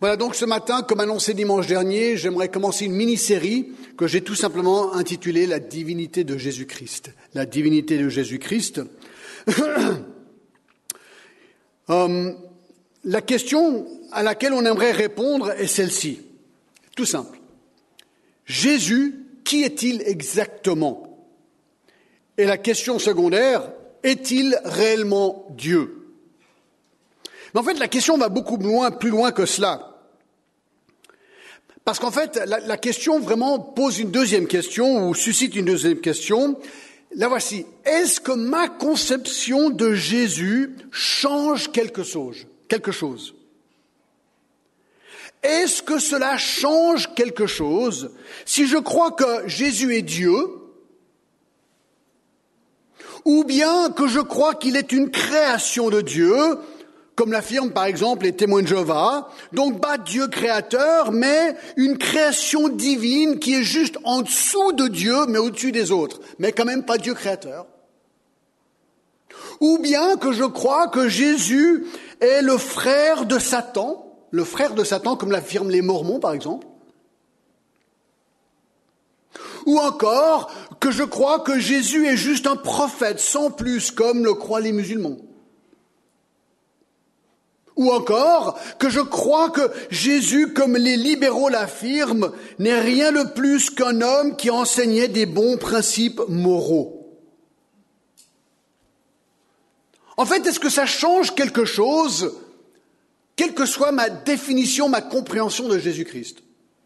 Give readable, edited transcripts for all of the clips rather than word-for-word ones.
Voilà, donc ce matin, comme annoncé dimanche dernier, j'aimerais commencer une mini-série que j'ai tout simplement intitulée « La divinité de Jésus-Christ ». La divinité de Jésus-Christ. La question à laquelle on aimerait répondre est celle-ci. Tout simple. Jésus, qui est-il exactement? Et la question secondaire, est-il réellement Dieu? Mais en fait, la question va beaucoup plus loin que cela. Parce qu'en fait, la question vraiment pose une deuxième question, ou suscite une deuxième question. La voici. Est-ce que ma conception de Jésus change quelque chose? Est-ce que cela change quelque chose si je crois que Jésus est Dieu, ou bien que je crois qu'il est une création de Dieu, comme l'affirment par exemple les témoins de Jéhovah, donc pas Dieu créateur, mais une création divine qui est juste en dessous de Dieu, mais au-dessus des autres, mais quand même pas Dieu créateur. Ou bien que je crois que Jésus est le frère de Satan, comme l'affirment les Mormons par exemple. Ou encore que je crois que Jésus est juste un prophète sans plus, comme le croient les musulmans. Ou encore que je crois que Jésus, comme les libéraux l'affirment, n'est rien de plus qu'un homme qui enseignait des bons principes moraux. En fait, est-ce que ça change quelque chose, quelle que soit ma définition, ma compréhension de Jésus-Christ?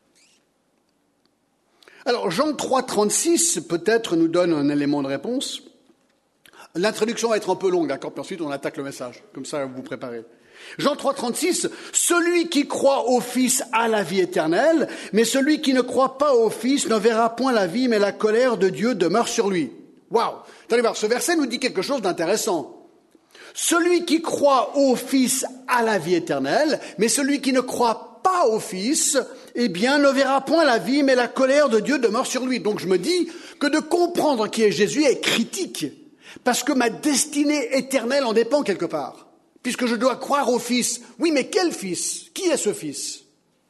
Alors, Jean 3,36 peut-être nous donne un élément de réponse. L'introduction va être un peu longue, d'accord? Puis ensuite, on attaque le message. Comme ça, vous vous préparez. Jean 3,36, celui qui croit au Fils a la vie éternelle, mais celui qui ne croit pas au Fils ne verra point la vie, mais la colère de Dieu demeure sur lui. Waouh! Allez voir, ce verset nous dit quelque chose d'intéressant. Celui qui croit au Fils a la vie éternelle, mais celui qui ne croit pas au Fils, eh bien, ne verra point la vie, mais la colère de Dieu demeure sur lui. Donc je me dis que de comprendre qui est Jésus est critique, parce que ma destinée éternelle en dépend quelque part. Puisque je dois croire au Fils. Oui, mais quel Fils? Qui est ce Fils?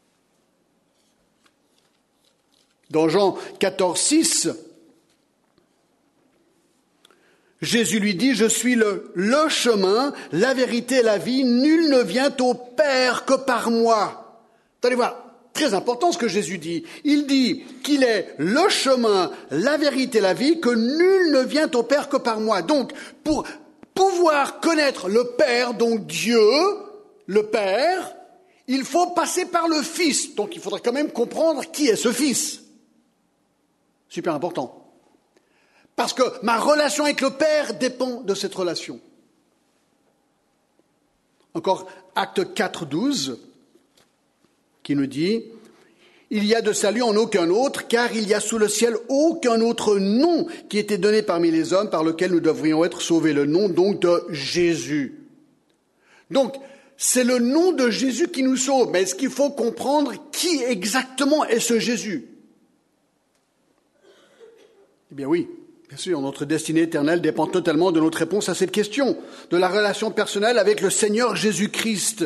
Dans Jean 14,6, Jésus lui dit, « Je suis le chemin, la vérité et la vie. Nul ne vient au Père que par moi. » Allez voir, très important ce que Jésus dit. Il dit qu'il est le chemin, la vérité et la vie, que nul ne vient au Père que par moi. Donc, pour pouvoir connaître le Père, donc Dieu, le Père, il faut passer par le Fils. Donc il faudrait quand même comprendre qui est ce Fils. Super important. Parce que ma relation avec le Père dépend de cette relation. Encore Acte 4,12, qui nous dit « Il y a de salut en aucun autre, car il y a sous le ciel aucun autre nom qui ait été donné parmi les hommes par lequel nous devrions être sauvés. » Le nom donc de Jésus. Donc, c'est le nom de Jésus qui nous sauve. Mais est-ce qu'il faut comprendre qui exactement est ce Jésus? Eh bien oui, bien sûr, notre destinée éternelle dépend totalement de notre réponse à cette question, de la relation personnelle avec le Seigneur Jésus-Christ.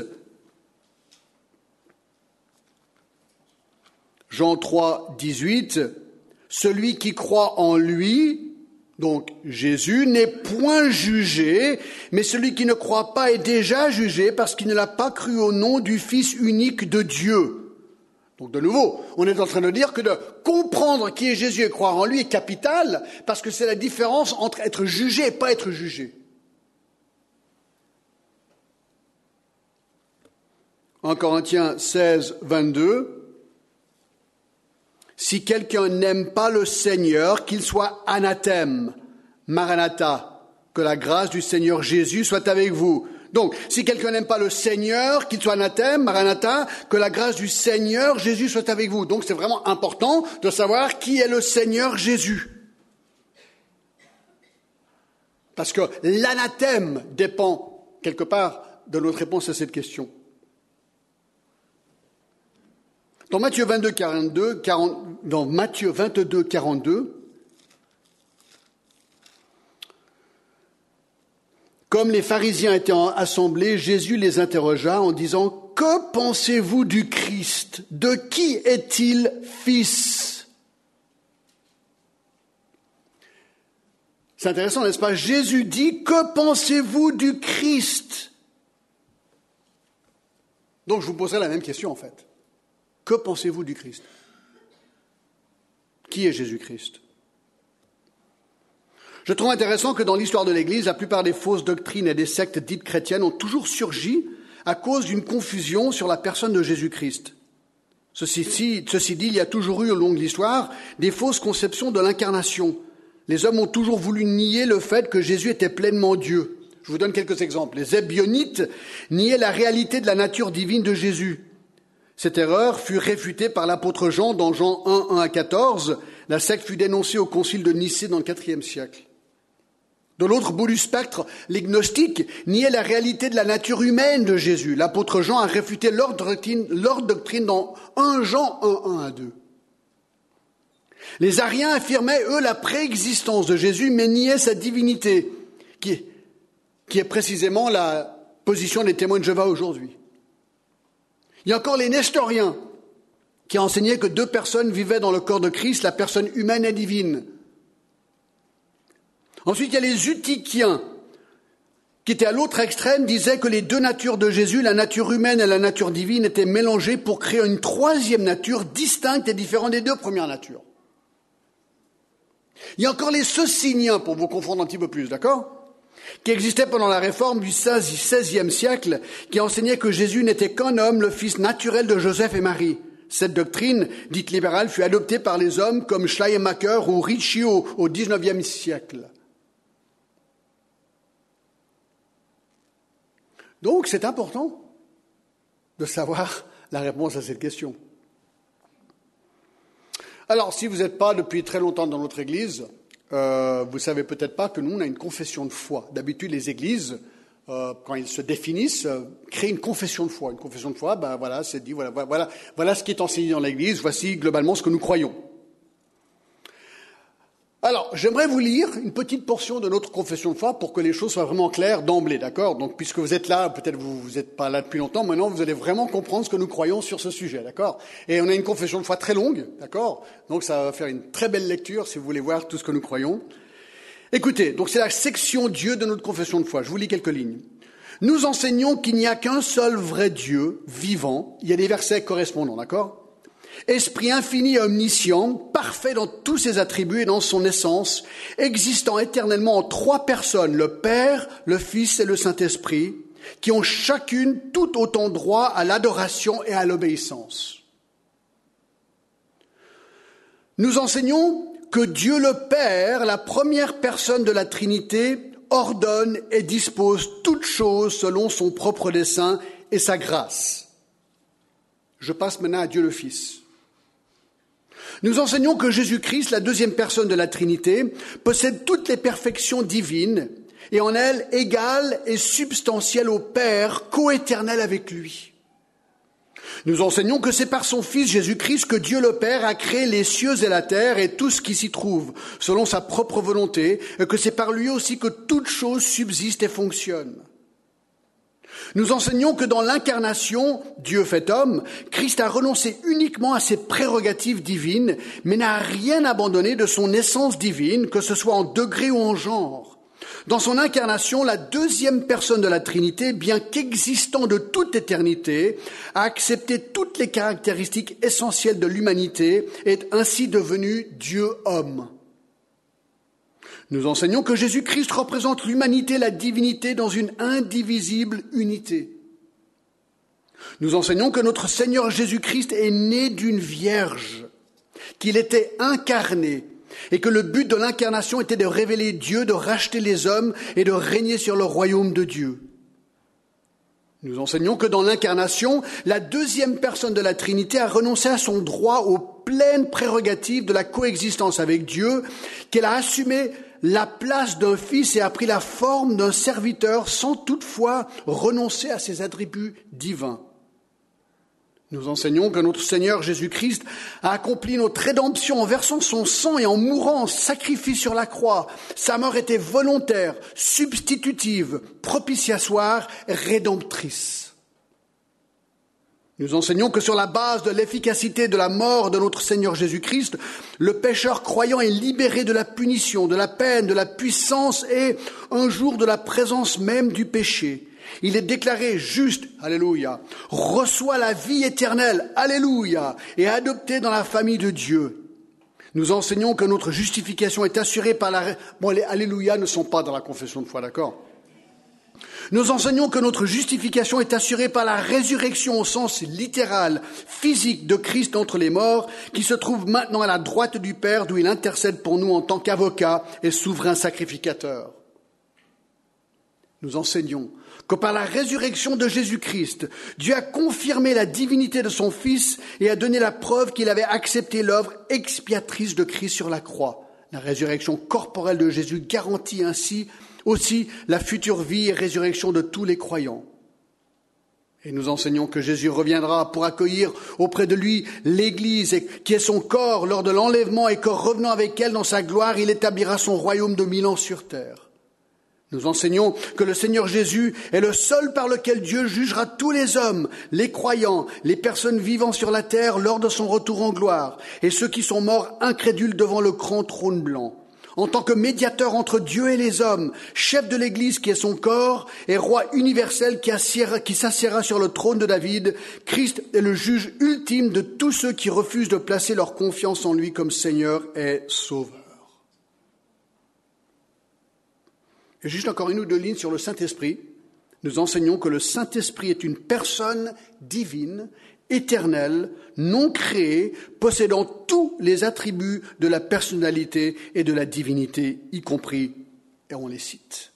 Jean 3,18, celui qui croit en lui, donc Jésus, n'est point jugé, mais celui qui ne croit pas est déjà jugé parce qu'il ne l'a pas cru au nom du Fils unique de Dieu. Donc de nouveau, on est en train de dire que de comprendre qui est Jésus et croire en lui est capital, parce que c'est la différence entre être jugé et pas être jugé. 1 Corinthiens 16, 22. Si quelqu'un n'aime pas le Seigneur, qu'il soit anathème, Maranatha, que la grâce du Seigneur Jésus soit avec vous. Donc, si quelqu'un n'aime pas le Seigneur, qu'il soit anathème, Maranatha, que la grâce du Seigneur Jésus soit avec vous. Donc, c'est vraiment important de savoir qui est le Seigneur Jésus. Parce que l'anathème dépend, quelque part, de notre réponse à cette question. Dans Matthieu 22, 42, comme les pharisiens étaient assemblés, Jésus les interrogea en disant Donc, que pensez-vous du Christ? De qui est-il fils? C'est intéressant, n'est-ce pas? Jésus dit, que pensez-vous du Christ? Donc, je vous poserai la même question, en fait. Que pensez-vous du Christ? Qui est Jésus-Christ? Je trouve intéressant que dans l'histoire de l'Église, la plupart des fausses doctrines et des sectes dites chrétiennes ont toujours surgi à cause d'une confusion sur la personne de Jésus-Christ. Ceci dit, il y a toujours eu au long de l'histoire des fausses conceptions de l'incarnation. Les hommes ont toujours voulu nier le fait que Jésus était pleinement Dieu. Je vous donne quelques exemples. Les Ebionites niaient la réalité de la nature divine de Jésus. Cette erreur fut réfutée par l'apôtre Jean dans Jean 1, 1 à 14. La secte fut dénoncée au concile de Nicée dans le IVe siècle. De l'autre bout du spectre, les gnostiques niaient la réalité de la nature humaine de Jésus. L'apôtre Jean a réfuté leur doctrine dans 1 Jean 1, 1 à 2. Les ariens affirmaient, eux, la préexistence de Jésus, mais niaient sa divinité, qui est précisément la position des témoins de Jéhovah aujourd'hui. Il y a encore les nestoriens, qui enseignaient que 2 personnes vivaient dans le corps de Christ, la personne humaine et divine. Ensuite, il y a les Eutychiens, qui étaient à l'autre extrême, disaient que les 2 natures de Jésus, la nature humaine et la nature divine, étaient mélangées pour créer une 3e nature distincte et différente des 2 premières natures. Il y a encore les Sociniens, pour vous confondre un petit peu plus, d'accord? Qui existaient pendant la réforme du XVIe siècle, qui enseignaient que Jésus n'était qu'un homme, le fils naturel de Joseph et Marie. Cette doctrine, dite libérale, fut adoptée par les hommes comme Schleiermacher ou Ricci au XIXe siècle. Donc, c'est important de savoir la réponse à cette question. Alors, si vous n'êtes pas depuis très longtemps dans notre Église, vous ne savez peut-être pas que nous, on a une confession de foi. D'habitude, les églises, quand ils se définissent, créent une confession de foi. Une confession de foi, voilà, c'est dit, voilà ce qui est enseigné dans l'Église, voici globalement ce que nous croyons. Alors, j'aimerais vous lire une petite portion de notre confession de foi pour que les choses soient vraiment claires d'emblée, d'accord? Donc, puisque vous êtes là, peut-être vous n'êtes pas là depuis longtemps, maintenant vous allez vraiment comprendre ce que nous croyons sur ce sujet, d'accord? Et on a une confession de foi très longue, d'accord? Donc, ça va faire une très belle lecture si vous voulez voir tout ce que nous croyons. Écoutez, donc c'est la section Dieu de notre confession de foi. Je vous lis quelques lignes. Nous enseignons qu'il n'y a qu'un seul vrai Dieu vivant. Il y a des versets correspondants, d'accord? Esprit infini et omniscient, parfait dans tous ses attributs et dans son essence, existant éternellement en 3 personnes, le Père, le Fils et le Saint-Esprit, qui ont chacune tout autant droit à l'adoration et à l'obéissance. Nous enseignons que Dieu le Père, la première personne de la Trinité, ordonne et dispose toutes choses selon son propre dessein et sa grâce. Je passe maintenant à Dieu le Fils. Nous enseignons que Jésus-Christ, la 2e personne de la Trinité, possède toutes les perfections divines et en elle égale et substantielle au Père, coéternel avec lui. Nous enseignons que c'est par son Fils Jésus-Christ que Dieu le Père a créé les cieux et la terre et tout ce qui s'y trouve, selon sa propre volonté, et que c'est par lui aussi que toute chose subsiste et fonctionne. Nous enseignons que dans l'incarnation, Dieu fait homme, Christ a renoncé uniquement à ses prérogatives divines, mais n'a rien abandonné de son essence divine, que ce soit en degré ou en genre. Dans son incarnation, la 2e personne de la Trinité, bien qu'existant de toute éternité, a accepté toutes les caractéristiques essentielles de l'humanité et est ainsi devenu Dieu-homme. Nous enseignons que Jésus-Christ représente l'humanité et la divinité dans une indivisible unité. Nous enseignons que notre Seigneur Jésus-Christ est né d'une vierge, qu'il était incarné et que le but de l'incarnation était de révéler Dieu, de racheter les hommes et de régner sur le royaume de Dieu. Nous enseignons que dans l'incarnation, la 2e personne de la Trinité a renoncé à son droit aux pleines prérogatives de la coexistence avec Dieu, qu'elle a assumé la place d'un fils et a pris la forme d'un serviteur sans toutefois renoncer à ses attributs divins. Nous enseignons que notre Seigneur Jésus-Christ a accompli notre rédemption en versant son sang et en mourant en sacrifice sur la croix. Sa mort était volontaire, substitutive, propitiatoire, rédemptrice. Nous enseignons que sur la base de l'efficacité de la mort de notre Seigneur Jésus-Christ, le pécheur croyant est libéré de la punition, de la peine, de la puissance et un jour de la présence même du péché. Il est déclaré juste, alléluia, reçoit la vie éternelle, alléluia, et adopté dans la famille de Dieu. Nous enseignons que notre justification est assurée par la... Bon, les alléluia ne sont pas dans la confession de foi, d'accord ? Nous enseignons que notre justification est assurée par la résurrection au sens littéral, physique de Christ entre les morts, qui se trouve maintenant à la droite du Père, d'où il intercède pour nous en tant qu'avocat et souverain sacrificateur. Nous enseignons que par la résurrection de Jésus-Christ, Dieu a confirmé la divinité de son Fils et a donné la preuve qu'il avait accepté l'œuvre expiatrice de Christ sur la croix. La résurrection corporelle de Jésus garantit ainsi aussi la future vie et résurrection de tous les croyants. Et nous enseignons que Jésus reviendra pour accueillir auprès de lui l'Église qui est son corps lors de l'enlèvement et que revenant avec elle dans sa gloire, il établira son royaume de 1000 ans sur terre. Nous enseignons que le Seigneur Jésus est le seul par lequel Dieu jugera tous les hommes, les croyants, les personnes vivant sur la terre lors de son retour en gloire et ceux qui sont morts incrédules devant le grand trône blanc. En tant que médiateur entre Dieu et les hommes, chef de l'Église qui est son corps et roi universel qui s'assiera sur le trône de David, Christ est le juge ultime de tous ceux qui refusent de placer leur confiance en lui comme Seigneur et Sauveur. Et juste encore une ou deux lignes sur le Saint-Esprit. Nous enseignons que le Saint-Esprit est une personne divine, éternelle, non créée, possédant tous les attributs de la personnalité et de la divinité, y compris, et on les cite.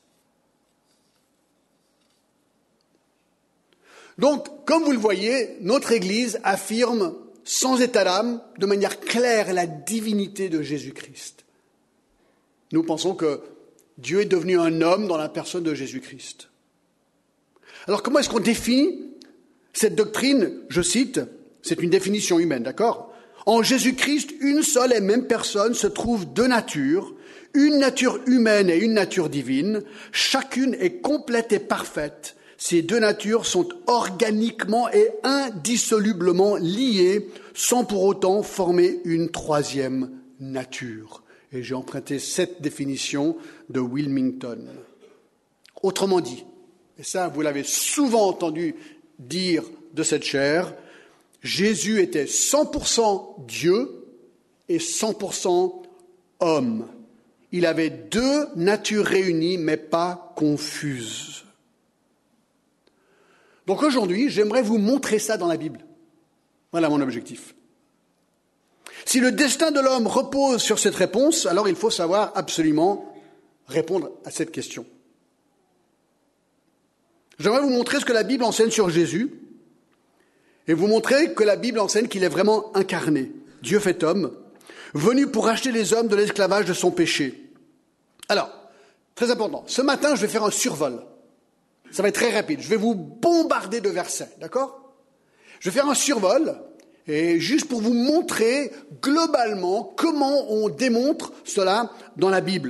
Donc, comme vous le voyez, notre Église affirme sans état d'âme, de manière claire, la divinité de Jésus-Christ. Nous pensons que Dieu est devenu un homme dans la personne de Jésus-Christ. Alors comment est-ce qu'on définit cette doctrine? Je cite, c'est une définition humaine, d'accord? En Jésus-Christ, une seule et même personne se trouve deux natures, une nature humaine et une nature divine. Chacune est complète et parfaite. Ces deux natures sont organiquement et indissolublement liées, sans pour autant former une troisième nature. Et j'ai emprunté cette définition de Wilmington. Autrement dit, et ça vous l'avez souvent entendu dire de cette chaire, Jésus était 100% Dieu et 100% homme. Il avait deux natures réunies, mais pas confuses. Donc aujourd'hui, j'aimerais vous montrer ça dans la Bible. Voilà mon objectif. Si le destin de l'homme repose sur cette réponse, alors il faut savoir absolument répondre à cette question. J'aimerais vous montrer ce que la Bible enseigne sur Jésus et vous montrer que la Bible enseigne qu'il est vraiment incarné, Dieu fait homme, venu pour racheter les hommes de l'esclavage de son péché. Alors, très important, ce matin je vais faire un survol. Ça va être très rapide, je vais vous bombarder de versets, d'accord? Je vais faire un survol. Et juste pour vous montrer globalement comment on démontre cela dans la Bible.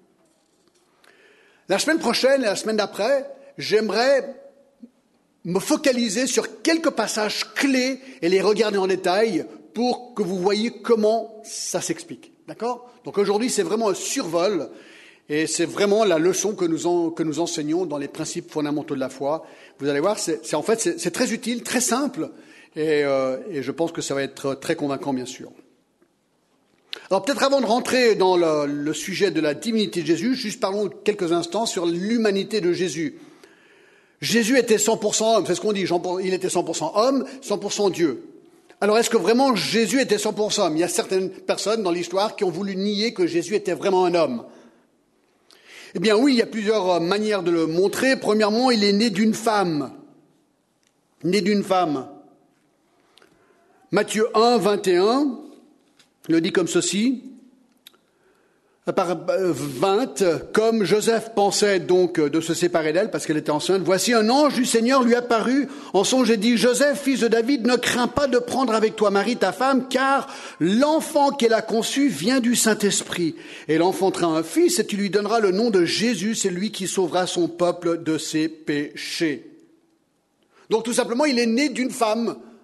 La semaine prochaine et la semaine d'après, j'aimerais me focaliser sur quelques passages clés et les regarder en détail pour que vous voyez comment ça s'explique. D'accord? Donc aujourd'hui, c'est vraiment un survol et c'est vraiment la leçon que nous enseignons dans les principes fondamentaux de la foi. Vous allez voir, c'est très utile, très simple. Et je pense que ça va être très convaincant, bien sûr. Alors peut-être avant de rentrer dans le sujet de la divinité de Jésus, juste parlons quelques instants sur l'humanité de Jésus. Jésus était 100% homme, c'est ce qu'on dit, il était 100% homme, 100% Dieu. Alors est-ce que vraiment Jésus était 100% homme? Il y a certaines personnes dans l'histoire qui ont voulu nier que Jésus était vraiment un homme. Eh bien oui, il y a plusieurs manières de le montrer. Premièrement, il est né d'une femme. Né d'une femme. Matthieu 1, 21, le dit comme ceci, par 20, comme Joseph pensait donc de se séparer d'elle parce qu'elle était enceinte, voici un ange du Seigneur lui apparut en songe et dit, Joseph, fils de David, ne crains pas de prendre avec toi Marie, ta femme, car l'enfant qu'elle a conçu vient du Saint-Esprit. Elle enfantera un fils et tu lui donneras le nom de Jésus, c'est lui qui sauvera son peuple de ses péchés. Donc tout simplement, il est né d'une femme.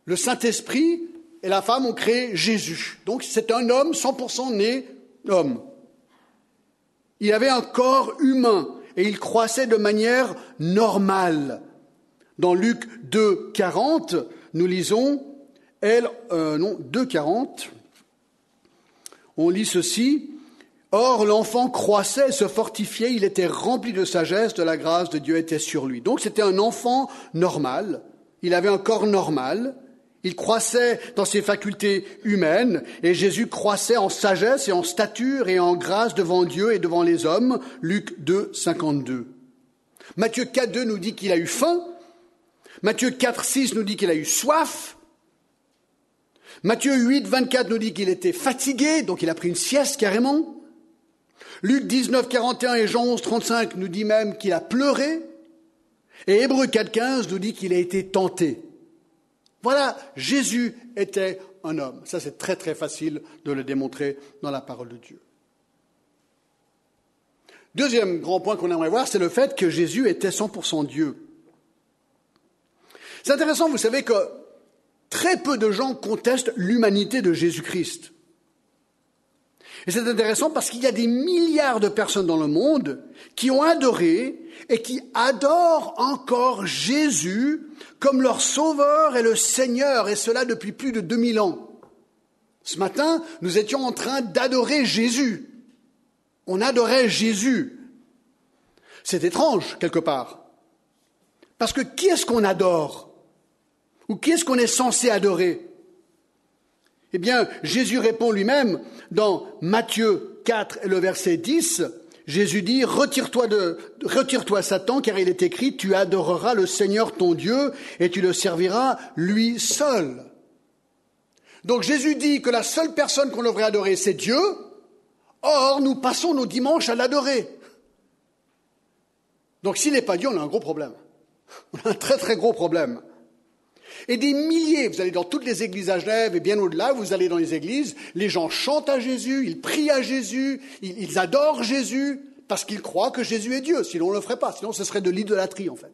le Saint-Esprit et la femme ont créé Jésus. Donc c'est un homme 100% né homme. Il avait un corps humain et il croissait de manière normale. Dans Luc 2, 40, nous lisons, 2, 40, on lit ceci. Or, l'enfant croissait et se fortifiait, il était rempli de sagesse, de la grâce de Dieu était sur lui. Donc c'était un enfant normal, il avait un corps normal, il croissait dans ses facultés humaines, et Jésus croissait en sagesse et en stature et en grâce devant Dieu et devant les hommes. Luc 2, 52. Matthieu 4, 2 nous dit qu'il a eu faim. Matthieu 4, 6 nous dit qu'il a eu soif. Matthieu 8, 24 nous dit qu'il était fatigué, donc il a pris une sieste carrément. Luc 19, 41 et Jean 11, 35 nous dit même qu'il a pleuré. Et Hébreux 4, 15 nous dit qu'il a été tenté. Voilà, Jésus était un homme. Ça, c'est très très facile de le démontrer dans la parole de Dieu. Deuxième grand point qu'on aimerait voir, c'est le fait que Jésus était 100% Dieu. C'est intéressant, vous savez que très peu de gens contestent l'humanité de Jésus-Christ. Et c'est intéressant parce qu'il y a des milliards de personnes dans le monde qui ont adoré et qui adorent encore Jésus comme leur sauveur et le Seigneur, et cela depuis plus de 2000 ans. Ce matin, nous étions en train d'adorer Jésus. On adorait Jésus. C'est étrange, quelque part. Parce que qui est-ce qu'on adore? Ou qui est-ce qu'on est censé adorer? Eh bien, Jésus répond lui-même dans Matthieu 4 et le verset 10. Jésus dit, retire-toi Satan, car il est écrit, tu adoreras le Seigneur ton Dieu et tu le serviras lui seul. Donc Jésus dit que la seule personne qu'on devrait adorer, c'est Dieu. Or, nous passons nos dimanches à l'adorer. Donc s'il n'est pas Dieu, on a un gros problème. On a un très très gros problème. Et des milliers, vous allez dans toutes les églises à Genève et bien au-delà, vous allez dans les églises, les gens chantent à Jésus, ils prient à Jésus, ils adorent Jésus, parce qu'ils croient que Jésus est Dieu. Sinon on ne le ferait pas, sinon ce serait de l'idolâtrie en fait.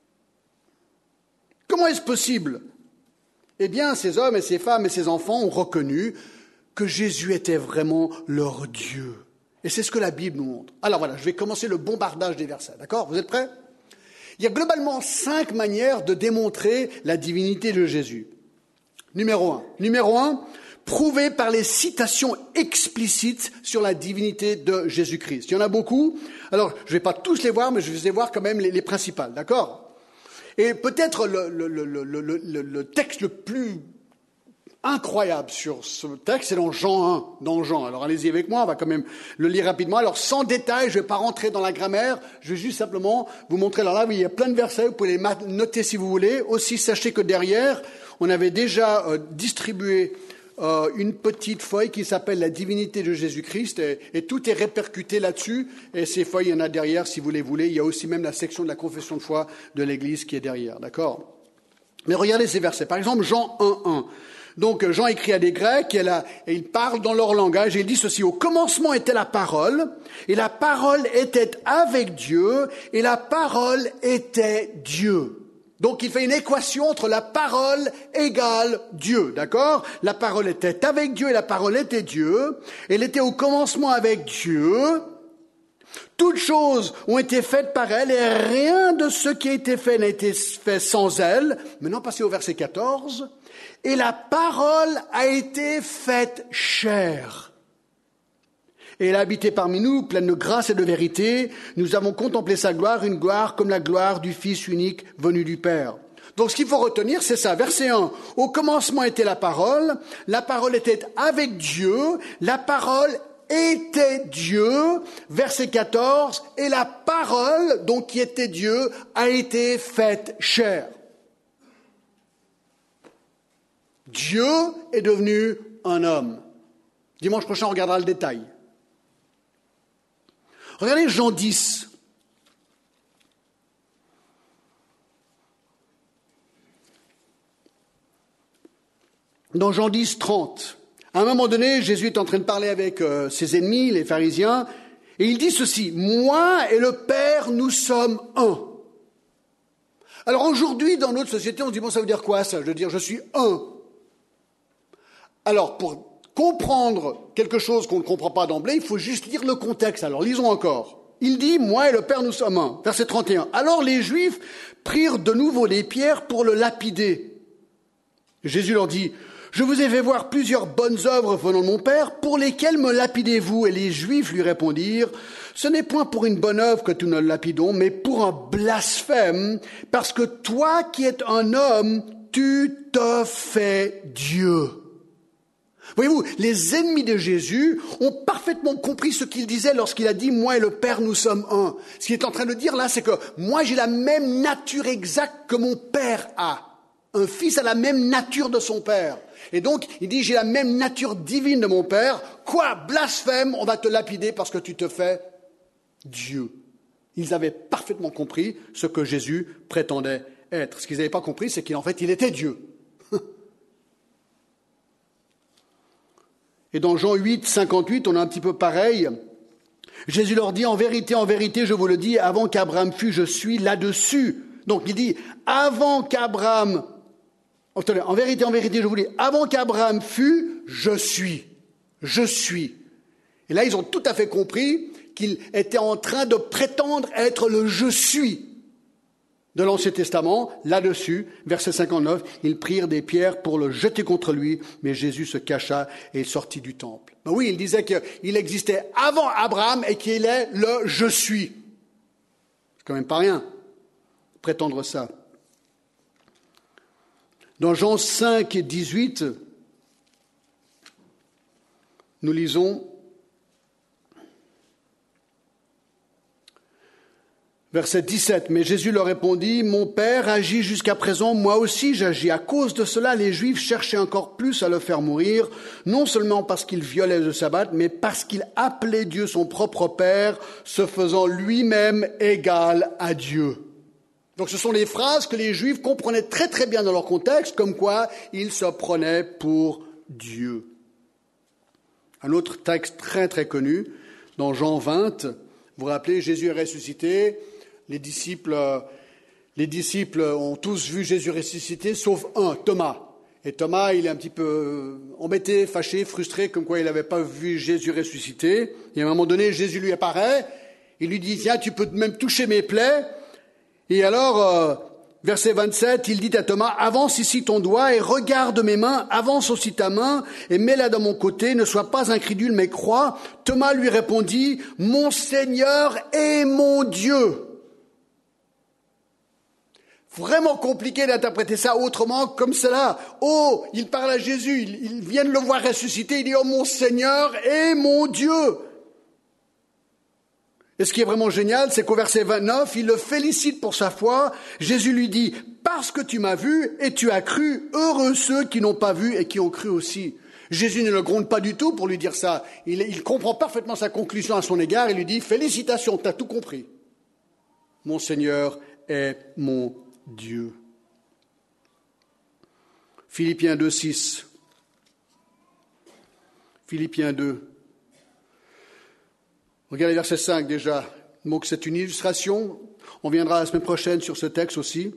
Comment est-ce possible? Eh bien, ces hommes et ces femmes et ces enfants ont reconnu que Jésus était vraiment leur Dieu. Et c'est ce que la Bible nous montre. Alors voilà, je vais commencer le bombardage des versets, d'accord? Vous êtes prêts? Il y a globalement 5 manières de démontrer la divinité de Jésus. Numéro 1, prouvé par les citations explicites sur la divinité de Jésus-Christ. Il y en a beaucoup. Alors, je ne vais pas tous les voir, mais je vais les voir quand même les principales, d'accord? Et peut-être le texte le plus incroyable sur ce texte, c'est dans Jean 1, dans Jean. Alors allez-y avec moi, on va quand même le lire rapidement. Alors sans détail, je ne vais pas rentrer dans la grammaire, je vais juste simplement vous montrer. Alors là, il y a plein de versets, vous pouvez les noter si vous voulez. Aussi, sachez que derrière, on avait déjà distribué une petite feuille qui s'appelle la divinité de Jésus-Christ et tout est répercuté là-dessus. Et ces feuilles, il y en a derrière si vous les voulez. Il y a aussi même la section de la confession de foi de l'Église qui est derrière, d'accord? Mais regardez ces versets. Par exemple, Jean 1:1. Donc Jean écrit à des Grecs et il parle dans leur langage et il dit ceci: au commencement était la parole et la parole était avec Dieu et la parole était Dieu. Donc il fait une équation entre la parole égale Dieu, d'accord? La parole était avec Dieu et la parole était Dieu. Elle était au commencement avec Dieu. Toutes choses ont été faites par elle et rien de ce qui a été fait n'a été fait sans elle. Maintenant, passez au verset 14. Et la parole a été faite chair. Et elle a habité parmi nous, pleine de grâce et de vérité. Nous avons contemplé sa gloire, une gloire comme la gloire du Fils unique venu du Père. Donc ce qu'il faut retenir, c'est ça. Verset 1. Au commencement était la parole était avec Dieu, la parole était Dieu. Verset 14. Et la parole, donc qui était Dieu, a été faite chair. Dieu est devenu un homme. Dimanche prochain, on regardera le détail. Regardez Jean 10. Dans Jean 10, 30. À un moment donné, Jésus est en train de parler avec ses ennemis, les pharisiens, et il dit ceci: moi et le Père, nous sommes un. Alors aujourd'hui, dans notre société, on se dit, bon, ça veut dire quoi ça? Je veux dire, je suis un. Alors, pour comprendre quelque chose qu'on ne comprend pas d'emblée, il faut juste lire le contexte. Alors, lisons encore. Il dit, moi et le Père, nous sommes un. Verset 31. Alors les Juifs prirent de nouveau des pierres pour le lapider. Jésus leur dit, je vous ai fait voir plusieurs bonnes œuvres venant de mon Père, pour lesquelles me lapidez-vous? Et les Juifs lui répondirent, ce n'est point pour une bonne œuvre que nous nous lapidons, mais pour un blasphème, parce que toi qui es un homme, tu te fais Dieu. Voyez-vous, les ennemis de Jésus ont parfaitement compris ce qu'il disait lorsqu'il a dit « Moi et le Père, nous sommes un ». Ce qu'il est en train de dire là, c'est que moi, j'ai la même nature exacte que mon Père a. Un fils a la même nature de son Père. Et donc, il dit « J'ai la même nature divine de mon Père. Quoi, blasphème, on va te lapider parce que tu te fais Dieu. » Ils avaient parfaitement compris ce que Jésus prétendait être. Ce qu'ils n'avaient pas compris, c'est qu'en fait, il était Dieu. Et dans Jean 8, 58, on a un petit peu pareil. Jésus leur dit, en vérité, je vous le dis, avant qu'Abraham fût, je suis là-dessus. Donc il dit, avant qu'Abraham, en vérité, je vous le dis, avant qu'Abraham fût, je suis. Je suis. Et là, ils ont tout à fait compris qu'il était en train de prétendre être le je suis de l'Ancien Testament. Là-dessus, verset 59, ils prirent des pierres pour le jeter contre lui, mais Jésus se cacha et sortit du temple. Ben oui, il disait qu'il existait avant Abraham et qu'il est le je suis. C'est quand même pas rien, prétendre ça. Dans Jean 5, 18, nous lisons verset 17, mais Jésus leur répondit, « Mon Père agit jusqu'à présent, moi aussi j'agis. À cause de cela, les Juifs cherchaient encore plus à le faire mourir, non seulement parce qu'il violait le sabbat, mais parce qu'il appelait Dieu son propre Père, se faisant lui-même égal à Dieu. » Donc ce sont les phrases que les Juifs comprenaient très très bien dans leur contexte, comme quoi ils se prenaient pour Dieu. Un autre texte très très connu, dans Jean 20, vous vous rappelez, Jésus est ressuscité. Les disciples ont tous vu Jésus ressuscité, sauf un, Thomas. Et Thomas, il est un petit peu embêté, fâché, frustré, comme quoi il n'avait pas vu Jésus ressuscité. Et à un moment donné, Jésus lui apparaît. Il lui dit, tiens, tu peux même toucher mes plaies. Et alors, verset 27, il dit à Thomas, avance ici ton doigt et regarde mes mains, avance aussi ta main et mets-la dans mon côté, ne sois pas incrédule mais crois. Thomas lui répondit, mon Seigneur et mon Dieu. Vraiment compliqué d'interpréter ça autrement comme cela. Oh, il parle à Jésus, il vient de le voir ressusciter, il dit, oh mon Seigneur et mon Dieu. Et ce qui est vraiment génial, c'est qu'au verset 29, il le félicite pour sa foi. Jésus lui dit, parce que tu m'as vu et tu as cru, heureux ceux qui n'ont pas vu et qui ont cru aussi. Jésus ne le gronde pas du tout pour lui dire ça. Il comprend parfaitement sa conclusion à son égard. Il lui dit, félicitations, tu as tout compris. Mon Seigneur est mon Dieu. Philippiens 2, 6. Philippiens 2. Regardez verset 5 déjà. Donc c'est une illustration. On viendra la semaine prochaine sur ce texte aussi.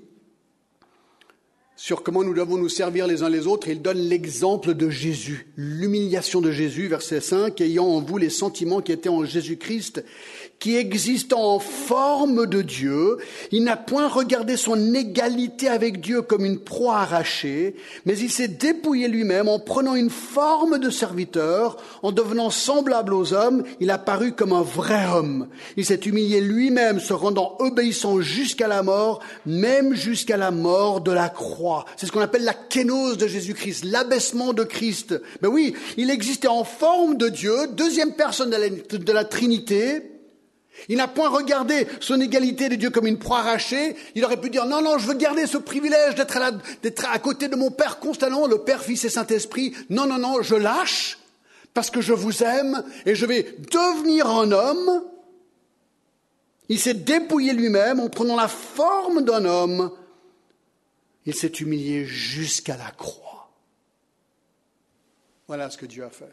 Sur comment nous devons nous servir les uns les autres. Il donne l'exemple de Jésus, l'humiliation de Jésus, verset 5, ayant en vous les sentiments qui étaient en Jésus-Christ, qui existant en forme de Dieu, il n'a point regardé son égalité avec Dieu comme une proie arrachée, mais il s'est dépouillé lui-même en prenant une forme de serviteur, en devenant semblable aux hommes, il a paru comme un vrai homme. Il s'est humilié lui-même, se rendant obéissant jusqu'à la mort, même jusqu'à la mort de la croix. C'est ce qu'on appelle la kénose de Jésus-Christ, l'abaissement de Christ. Ben oui, il existait en forme de Dieu, deuxième personne de la Trinité. Il n'a point regardé son égalité de Dieu comme une proie arrachée. Il aurait pu dire, non, non, je veux garder ce privilège d'être à côté de mon Père constamment, le Père, Fils et Saint-Esprit. Non, non, non, je lâche parce que je vous aime et je vais devenir un homme. Il s'est dépouillé lui-même en prenant la forme d'un homme. Il s'est humilié jusqu'à la croix. Voilà ce que Dieu a fait.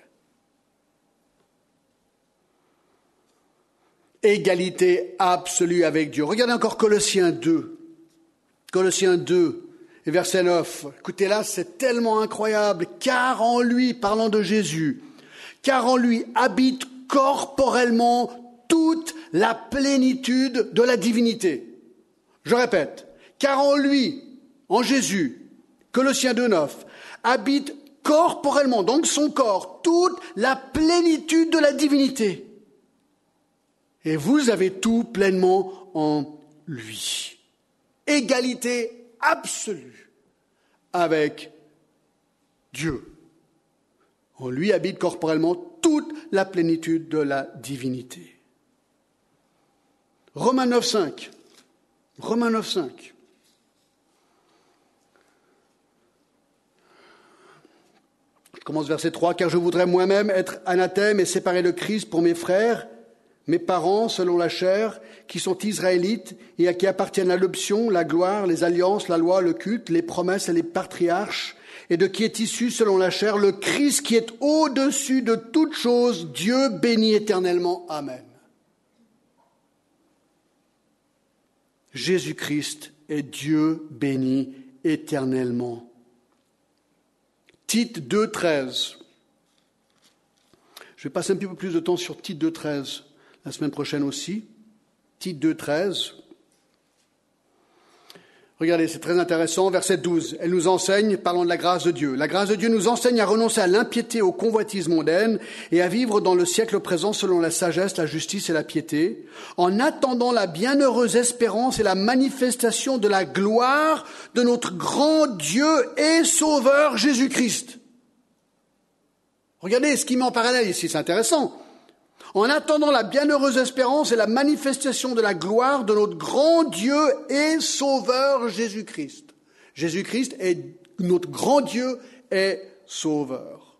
Égalité absolue avec Dieu. Regardez encore Colossiens 2. Colossiens 2 et verset 9. Écoutez là, c'est tellement incroyable. Car en lui, parlant de Jésus, car en lui habite corporellement toute la plénitude de la divinité. Je répète, car en lui, en Jésus, Colossiens 2, 9, habite corporellement, donc son corps, toute la plénitude de la divinité. Et vous avez tout pleinement en lui. Égalité absolue avec Dieu. En lui habite corporellement toute la plénitude de la divinité. Romains 9, 5. Romains 9, 5. Je commence verset 3. Car je voudrais moi-même être anathème et séparé de Christ pour mes frères, mes parents selon la chair, qui sont israélites et à qui appartiennent l'adoption, la gloire, les alliances, la loi, le culte, les promesses et les patriarches, et de qui est issu selon la chair le Christ qui est au-dessus de toutes choses, Dieu béni éternellement. Amen. Jésus-Christ est Dieu béni éternellement. Tite 2, 13. Je vais passer un petit peu plus de temps sur Tite 2, 13 la semaine prochaine aussi. Tite 2, 13. Regardez, c'est très intéressant. Verset 12. Elle nous enseigne, parlons de la grâce de Dieu. La grâce de Dieu nous enseigne à renoncer à l'impiété, aux convoitises mondaines et à vivre dans le siècle présent selon la sagesse, la justice et la piété, en attendant la bienheureuse espérance et la manifestation de la gloire de notre grand Dieu et Sauveur Jésus-Christ. Regardez ce qu'il met en parallèle ici, c'est intéressant. En attendant la bienheureuse espérance et la manifestation de la gloire de notre grand Dieu et Sauveur Jésus-Christ. Jésus-Christ est notre grand Dieu et Sauveur.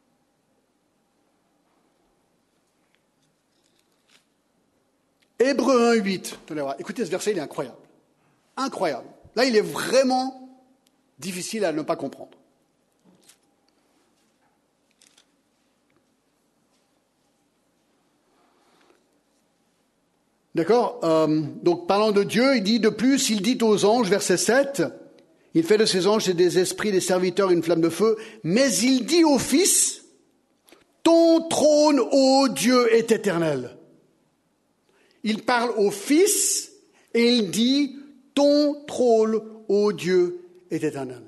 Hébreux 1, 8. Écoutez, ce verset, il est incroyable. Incroyable. Là, il est vraiment difficile à ne pas comprendre. D'accord. Donc, parlant de Dieu, il dit de plus, il dit aux anges, verset 7, il fait de ces anges et des esprits, des serviteurs, une flamme de feu, mais il dit au Fils, ton trône, ô Dieu, est éternel. Il parle au Fils et il dit, ton trône, ô Dieu, est éternel.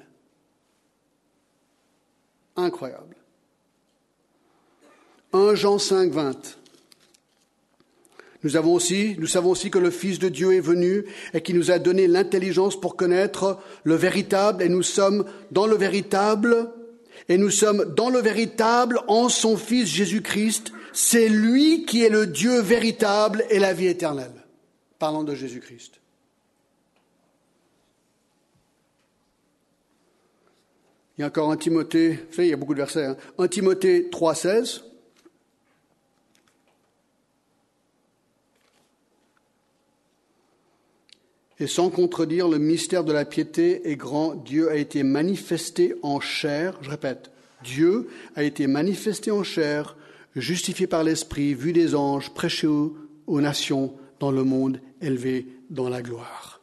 Incroyable. 1 Jean 5, 20. Nous savons aussi que le Fils de Dieu est venu et qui nous a donné l'intelligence pour connaître le véritable, et nous sommes dans le véritable en son Fils Jésus-Christ. C'est lui qui est le Dieu véritable et la vie éternelle. Parlant de Jésus-Christ. Il y a encore 1 Timothée, vous savez, il y a beaucoup de versets, 1 Timothée 3, 16. Et sans contredire, le mystère de la piété est grand. Dieu a été manifesté en chair. Je répète, Dieu a été manifesté en chair, justifié par l'Esprit, vu des anges, prêché aux nations, dans le monde, élevé dans la gloire.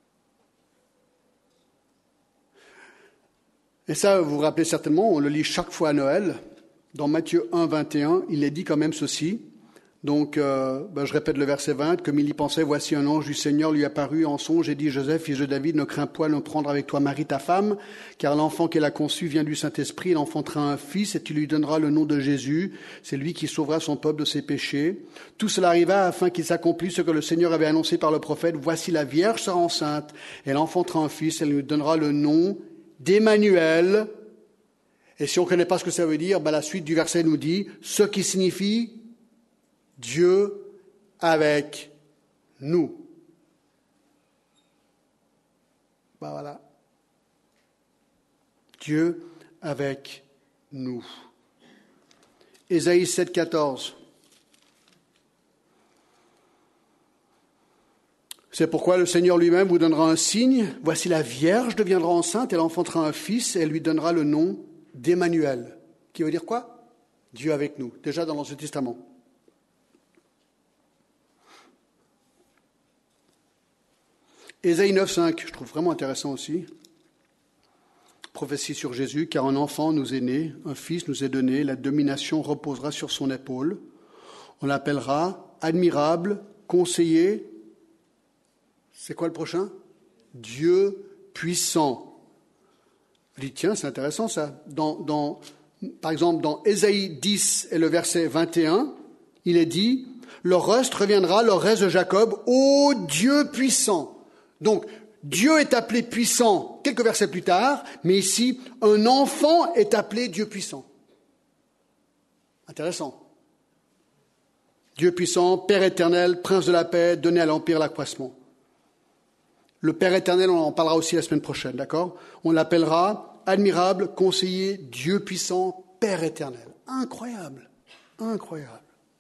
Et ça, vous vous rappelez certainement, on le lit chaque fois à Noël. Dans Matthieu 1, 21, il est dit quand même ceci. Donc, je répète le verset 20, comme il y pensait, voici un ange du Seigneur lui apparut en songe et dit, Joseph, fils de David, ne crains point de prendre avec toi Marie ta femme, car l'enfant qu'elle a conçu vient du Saint-Esprit, il enfantera un fils et tu lui donneras le nom de Jésus, c'est lui qui sauvera son peuple de ses péchés. Tout cela arriva afin qu'il s'accomplisse ce que le Seigneur avait annoncé par le prophète, voici la Vierge sera enceinte, elle enfantera un fils, elle lui donnera le nom d'Emmanuel. Et si on ne connaît pas ce que ça veut dire, la suite du verset nous dit, ce qui signifie Dieu avec nous. Voilà. Dieu avec nous. Ésaïe 7, 14. C'est pourquoi le Seigneur lui-même vous donnera un signe. Voici la Vierge deviendra enceinte, elle enfantera un fils et elle lui donnera le nom d'Emmanuel. Qui veut dire quoi? Dieu avec nous, déjà dans l'Ancien Testament. Ésaïe 9,5, je trouve vraiment intéressant aussi. Prophétie sur Jésus, car un enfant nous est né, un fils nous est donné, la domination reposera sur son épaule. On l'appellera admirable, conseiller. C'est quoi le prochain? Dieu puissant. Je dis, tiens, c'est intéressant ça. Par exemple, dans Ésaïe 10 et le verset 21, il est dit, leur reste reviendra, leur reste de Jacob, ô Dieu puissant. Donc, Dieu est appelé puissant quelques versets plus tard, mais ici, un enfant est appelé Dieu puissant. Intéressant. Dieu puissant, Père éternel, Prince de la paix, donné à l'empire l'accroissement. Le Père éternel, on en parlera aussi la semaine prochaine, d'accord? On l'appellera admirable, conseiller, Dieu puissant, Père éternel. Incroyable, incroyable.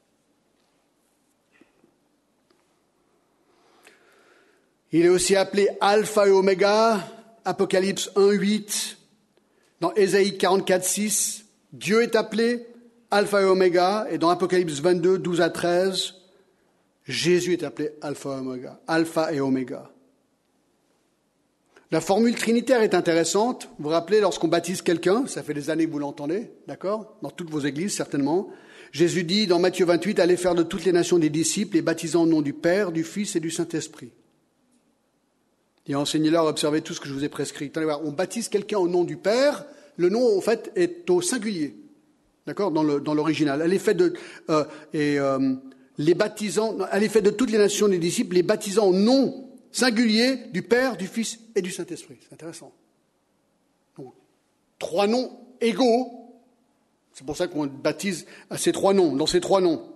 Il est aussi appelé Alpha et Oméga, Apocalypse 1,8, dans Ésaïe 44,6, Dieu est appelé Alpha et Oméga, et dans Apocalypse 22, 12 à 13, Jésus est appelé Alpha et Oméga. La formule trinitaire est intéressante. Vous vous rappelez, lorsqu'on baptise quelqu'un, ça fait des années que vous l'entendez, d'accord? Dans toutes vos églises, certainement. Jésus dit dans Matthieu 28, « Allez faire de toutes les nations des disciples, les baptisant au nom du Père, du Fils et du Saint-Esprit. » Et enseignez-leur à observer tout ce que je vous ai prescrit. Allez voir, on baptise quelqu'un au nom du Père, le nom, en fait, est au singulier, d'accord, dans l'original. Allez faire de toutes les nations des disciples, les baptisant au nom singulier du Père, du Fils et du Saint-Esprit. C'est intéressant. Donc, 3 noms égaux. C'est pour ça qu'on baptise à ces 3 noms, dans ces 3 noms.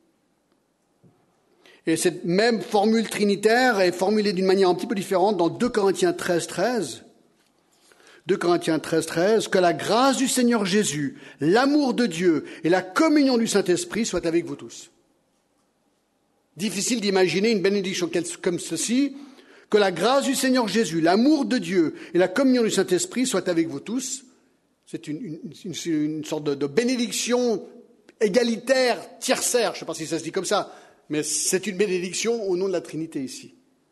Et cette même formule trinitaire est formulée d'une manière un petit peu différente dans 2 Corinthiens 13, 2 Corinthiens 13, que la grâce du Seigneur Jésus, l'amour de Dieu et la communion du Saint-Esprit soient avec vous tous. Difficile d'imaginer une bénédiction comme ceci, que la grâce du Seigneur Jésus, l'amour de Dieu et la communion du Saint-Esprit soient avec vous tous. C'est une sorte de bénédiction égalitaire, tiercère, je ne sais pas si ça se dit comme ça, mais c'est une bénédiction au nom de la Trinité ici.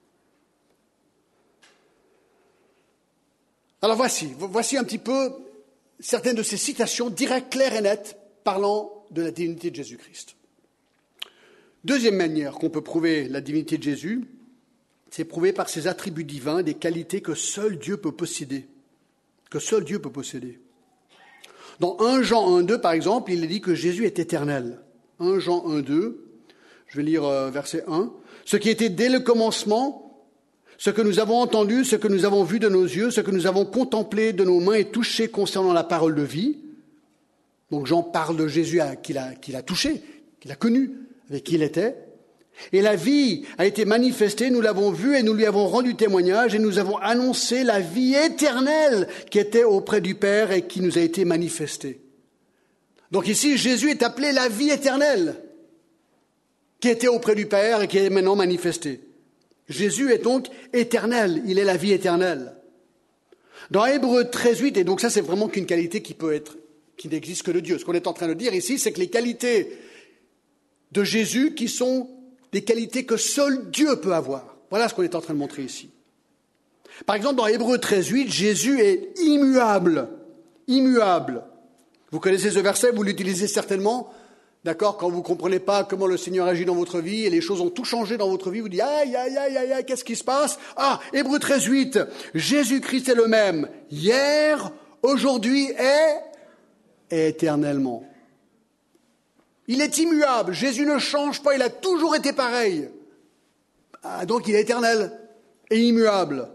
Alors voici un petit peu certaines de ces citations directes, claires et nettes, parlant de la divinité de Jésus-Christ. Deuxième manière qu'on peut prouver la divinité de Jésus, c'est prouvé par ses attributs divins, des qualités que seul Dieu peut posséder. Que seul Dieu peut posséder. Dans 1 Jean 1,2, par exemple, il est dit que Jésus est éternel. 1 Jean 1,2, je vais lire verset 1. « Ce qui était dès le commencement, ce que nous avons entendu, ce que nous avons vu de nos yeux, ce que nous avons contemplé de nos mains et touché concernant la parole de vie. » Donc Jean parle de Jésus qu'il a touché, qu'il a connu, avec qui il était. « Et la vie a été manifestée, nous l'avons vue et nous lui avons rendu témoignage et nous avons annoncé la vie éternelle qui était auprès du Père et qui nous a été manifestée. » Donc ici, Jésus est appelé la vie éternelle qui était auprès du Père et qui est maintenant manifestée. Jésus est donc éternel, il est la vie éternelle. Dans Hébreux 13,8, et donc ça c'est vraiment qu'une qualité qui n'existe que de Dieu. Ce qu'on est en train de dire ici, c'est que les qualités de Jésus qui sont des qualités que seul Dieu peut avoir. Voilà ce qu'on est en train de montrer ici. Par exemple, dans Hébreux 13,8, Jésus est immuable. Immuable. Vous connaissez ce verset, vous l'utilisez certainement. D'accord, quand vous ne comprenez pas comment le Seigneur agit dans votre vie et les choses ont tout changé dans votre vie, vous dites aïe, aïe, aïe, aïe, aïe, qu'est-ce qui se passe? Ah, Hébreux 13,8, Jésus-Christ est le même hier, aujourd'hui et éternellement. Il est immuable, Jésus ne change pas, il a toujours été pareil. Ah, donc il est éternel et immuable.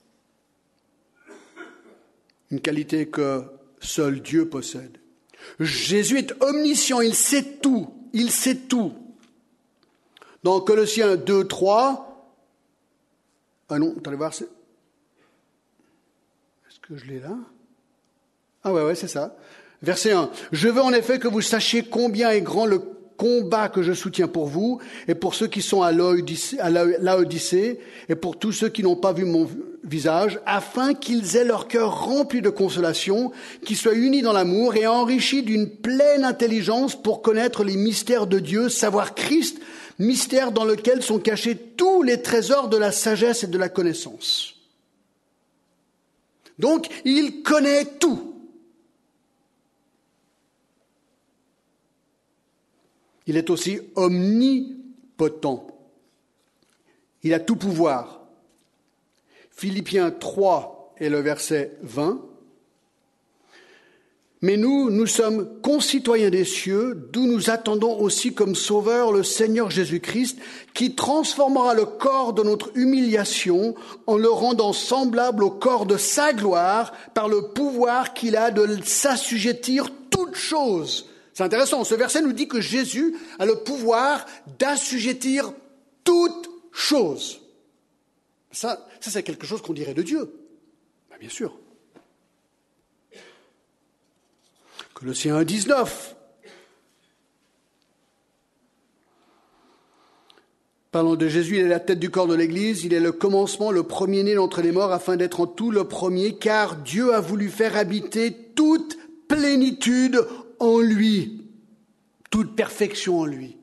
Une qualité que seul Dieu possède. Jésus est omniscient, il sait tout, il sait tout. Dans Colossiens 2, 3, ah non, attendez voir, est-ce que je l'ai là? Ah ouais, c'est ça. Verset 1. Je veux en effet que vous sachiez combien est grand le combat que je soutiens pour vous et pour ceux qui sont à Laodicée et pour tous ceux qui n'ont pas vu mon visage, afin qu'ils aient leur cœur rempli de consolation, qu'ils soient unis dans l'amour et enrichis d'une pleine intelligence pour connaître les mystères de Dieu, savoir Christ, mystère dans lequel sont cachés tous les trésors de la sagesse et de la connaissance. Donc, il connaît tout. Il est aussi omnipotent. Il a tout pouvoir. Philippiens 3 et le verset 20. Mais nous sommes concitoyens des cieux, d'où nous attendons aussi comme sauveur le Seigneur Jésus-Christ, qui transformera le corps de notre humiliation en le rendant semblable au corps de sa gloire par le pouvoir qu'il a de s'assujettir toutes choses. C'est intéressant, ce verset nous dit que Jésus a le pouvoir d'assujettir toutes choses. Ça c'est quelque chose qu'on dirait de Dieu. Ben, bien sûr. Colossiens 1,19. Parlant de Jésus, il est la tête du corps de l'Église, il est le commencement, le premier-né d'entre les morts, afin d'être en tout le premier, car Dieu a voulu faire habiter toute plénitude en lui, toute perfection en lui.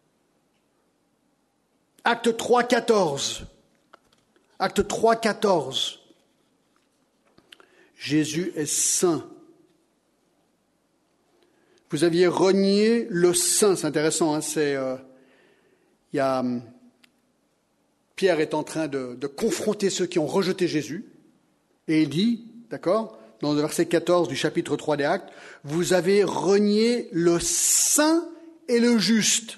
Acte 3,14. Acte 3,14. Jésus est saint. Vous aviez renié le saint, c'est intéressant, hein, Pierre est en train de confronter ceux qui ont rejeté Jésus, et il dit, d'accord, dans le verset 14 du chapitre 3 des Actes, vous avez renié le saint et le juste,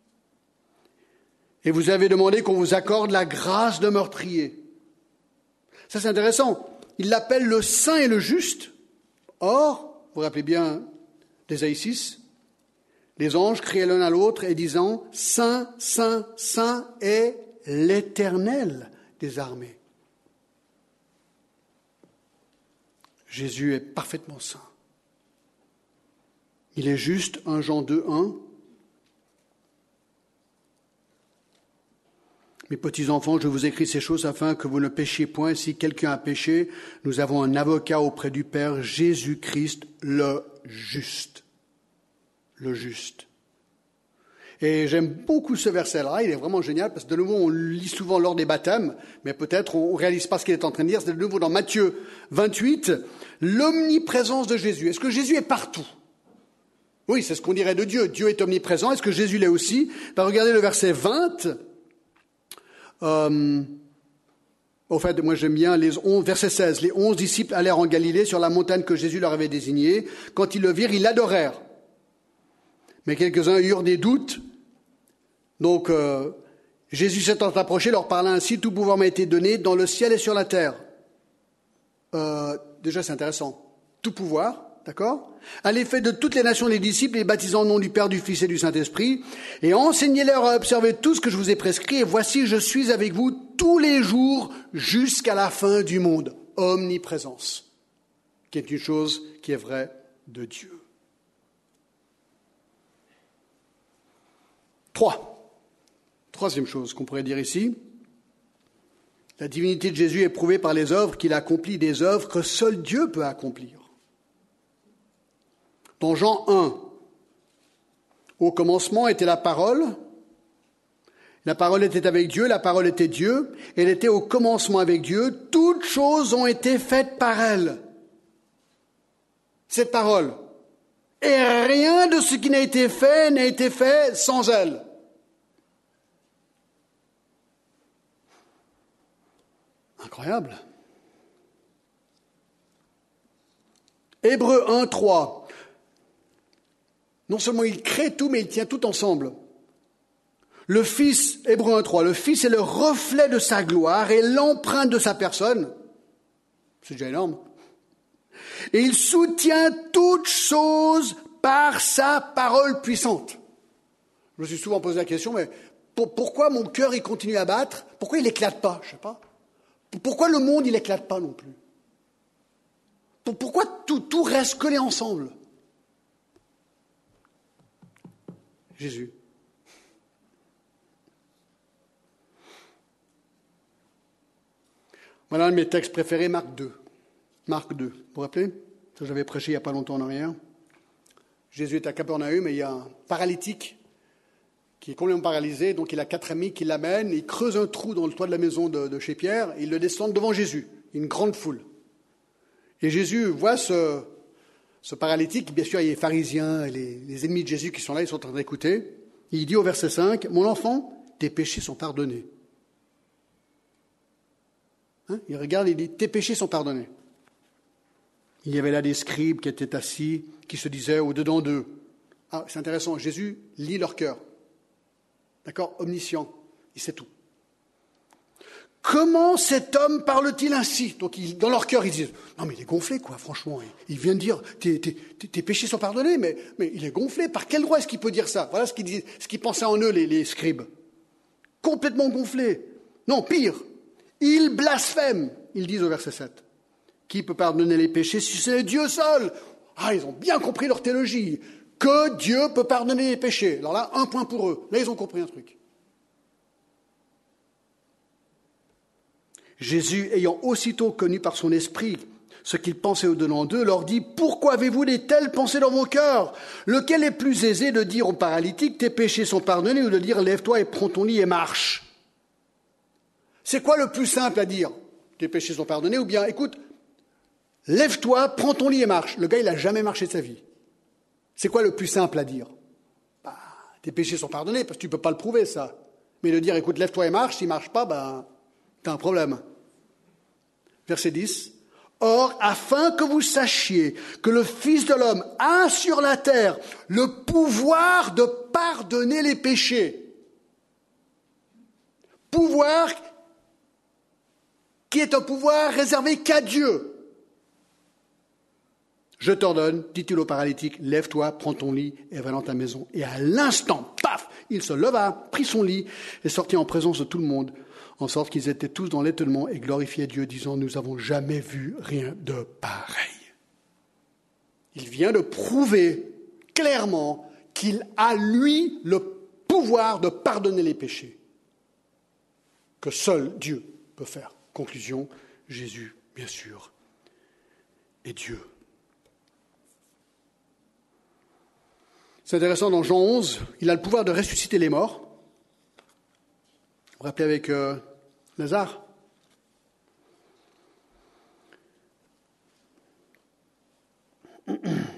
et vous avez demandé qu'on vous accorde la grâce de meurtrier. Ça c'est intéressant, il l'appelle le saint et le juste. Or, vous vous rappelez bien d'Ésaïe 6, les anges criaient l'un à l'autre et disant « Saint, Saint, Saint est l'Éternel des armées ». Jésus est parfaitement saint. Il est juste, 1 Jean 2, 1. Mes petits enfants, je vous écris ces choses afin que vous ne péchiez point. Si quelqu'un a péché, nous avons un avocat auprès du Père, Jésus-Christ, le juste. Le juste. Et j'aime beaucoup ce verset-là, il est vraiment génial, parce que de nouveau, on le lit souvent lors des baptêmes, mais peut-être on ne réalise pas ce qu'il est en train de dire. C'est de nouveau dans Matthieu 28, l'omniprésence de Jésus. Est-ce que Jésus est partout ? Oui, c'est ce qu'on dirait de Dieu. Dieu est omniprésent. Est-ce que Jésus l'est aussi ? Regardez le verset 20. Au fait, moi j'aime bien verset 16. Les 11 disciples allèrent en Galilée sur la montagne que Jésus leur avait désignée. Quand ils le virent, ils l'adorèrent. Mais quelques-uns eurent des doutes. Donc, Jésus s'étant approché, leur parla ainsi, « Tout pouvoir m'a été donné dans le ciel et sur la terre. » Déjà, c'est intéressant. Tout pouvoir, d'accord ? « Allez, faites de toutes les nations les disciples, les baptisant au nom du Père, du Fils et du Saint-Esprit, et enseignez-leur à observer tout ce que je vous ai prescrit, et voici, je suis avec vous tous les jours jusqu'à la fin du monde. » Omniprésence, qui est une chose qui est vraie de Dieu. 3. Chose qu'on pourrait dire ici. La divinité de Jésus est prouvée par les œuvres qu'il accomplit, des œuvres que seul Dieu peut accomplir. Dans Jean 1, au commencement était la parole était avec Dieu, la parole était Dieu, elle était au commencement avec Dieu, toutes choses ont été faites par elle. Cette parole. Et rien de ce qui n'a été fait sans elle. Incroyable. Hébreux 1, 3. Non seulement il crée tout, mais il tient tout ensemble. Le Fils, Hébreux 1, 3, le Fils est le reflet de sa gloire et l'empreinte de sa personne. C'est déjà énorme. Et il soutient toutes choses par sa parole puissante. Je me suis souvent posé la question, mais pourquoi mon cœur il continue à battre ? Pourquoi il n'éclate pas ? Je ne sais pas. Pourquoi le monde il n'éclate pas non plus ? Pourquoi tout reste collé ensemble ? Jésus. Voilà un de mes textes préférés, Marc 2. Marc 2, vous vous rappelez ? Ça, j'avais prêché il n'y a pas longtemps en arrière. Jésus est à Capernaum et il y a un paralytique qui est complètement paralysé. Donc il a 4 amis qui l'amènent, ils creusent un trou dans le toit de la maison de chez Pierre, et ils le descendent devant Jésus, une grande foule. Et Jésus voit ce paralytique, bien sûr, il y a les pharisiens, et les ennemis de Jésus qui sont là, ils sont en train d'écouter. Et il dit au verset 5, « Mon enfant, tes péchés sont pardonnés. » Il regarde et il dit, « Tes péchés sont pardonnés. » Il y avait là des scribes qui étaient assis, qui se disaient au-dedans d'eux. Ah, c'est intéressant, Jésus lit leur cœur. D'accord, omniscient, il sait tout. Comment cet homme parle-t-il ainsi? Donc, dans leur cœur, ils disent, non mais il est gonflé, quoi, franchement. Il vient de dire, tes péchés sont pardonnés, mais il est gonflé. Par quel droit est-ce qu'il peut dire ça? Voilà ce qu'ils pensaient en eux, les scribes. Complètement gonflé. Non, pire, ils blasphèment, ils disent au verset 7. Qui peut pardonner les péchés si c'est Dieu seul? Ah, ils ont bien compris leur théologie. Que Dieu peut pardonner les péchés. Alors là, 1 point pour eux. Là, ils ont compris un truc. Jésus, ayant aussitôt connu par son esprit ce qu'ils pensaient au-dedans d'eux, leur dit, « Pourquoi avez-vous de telles pensées dans vos cœurs? Lequel est plus aisé de dire au paralytique, tes péchés sont pardonnés, ou de dire, lève-toi et prends ton lit et marche? » C'est quoi le plus simple à dire? Tes péchés sont pardonnés, ou bien, écoute, lève-toi, prends ton lit et marche. Le gars, il n'a jamais marché de sa vie. C'est quoi le plus simple à dire? Tes péchés sont pardonnés, parce que tu ne peux pas le prouver, ça. Mais de dire, écoute, lève-toi et marche, s'il ne marche pas, tu as un problème. Verset 10. Or, afin que vous sachiez que le Fils de l'homme a sur la terre le pouvoir de pardonner les péchés. Pouvoir qui est un pouvoir réservé qu'à Dieu. Je t'ordonne, dit-il au paralytique, lève-toi, prends ton lit et va dans ta maison. Et à l'instant, paf, il se leva, prit son lit et sortit en présence de tout le monde, en sorte qu'ils étaient tous dans l'étonnement et glorifiaient Dieu, disant, nous n'avons jamais vu rien de pareil. Il vient de prouver clairement qu'il a, lui, le pouvoir de pardonner les péchés, que seul Dieu peut faire. Conclusion, Jésus, bien sûr, est Dieu. C'est intéressant, dans Jean 11, il a le pouvoir de ressusciter les morts. Vous vous rappelez avec Lazare? «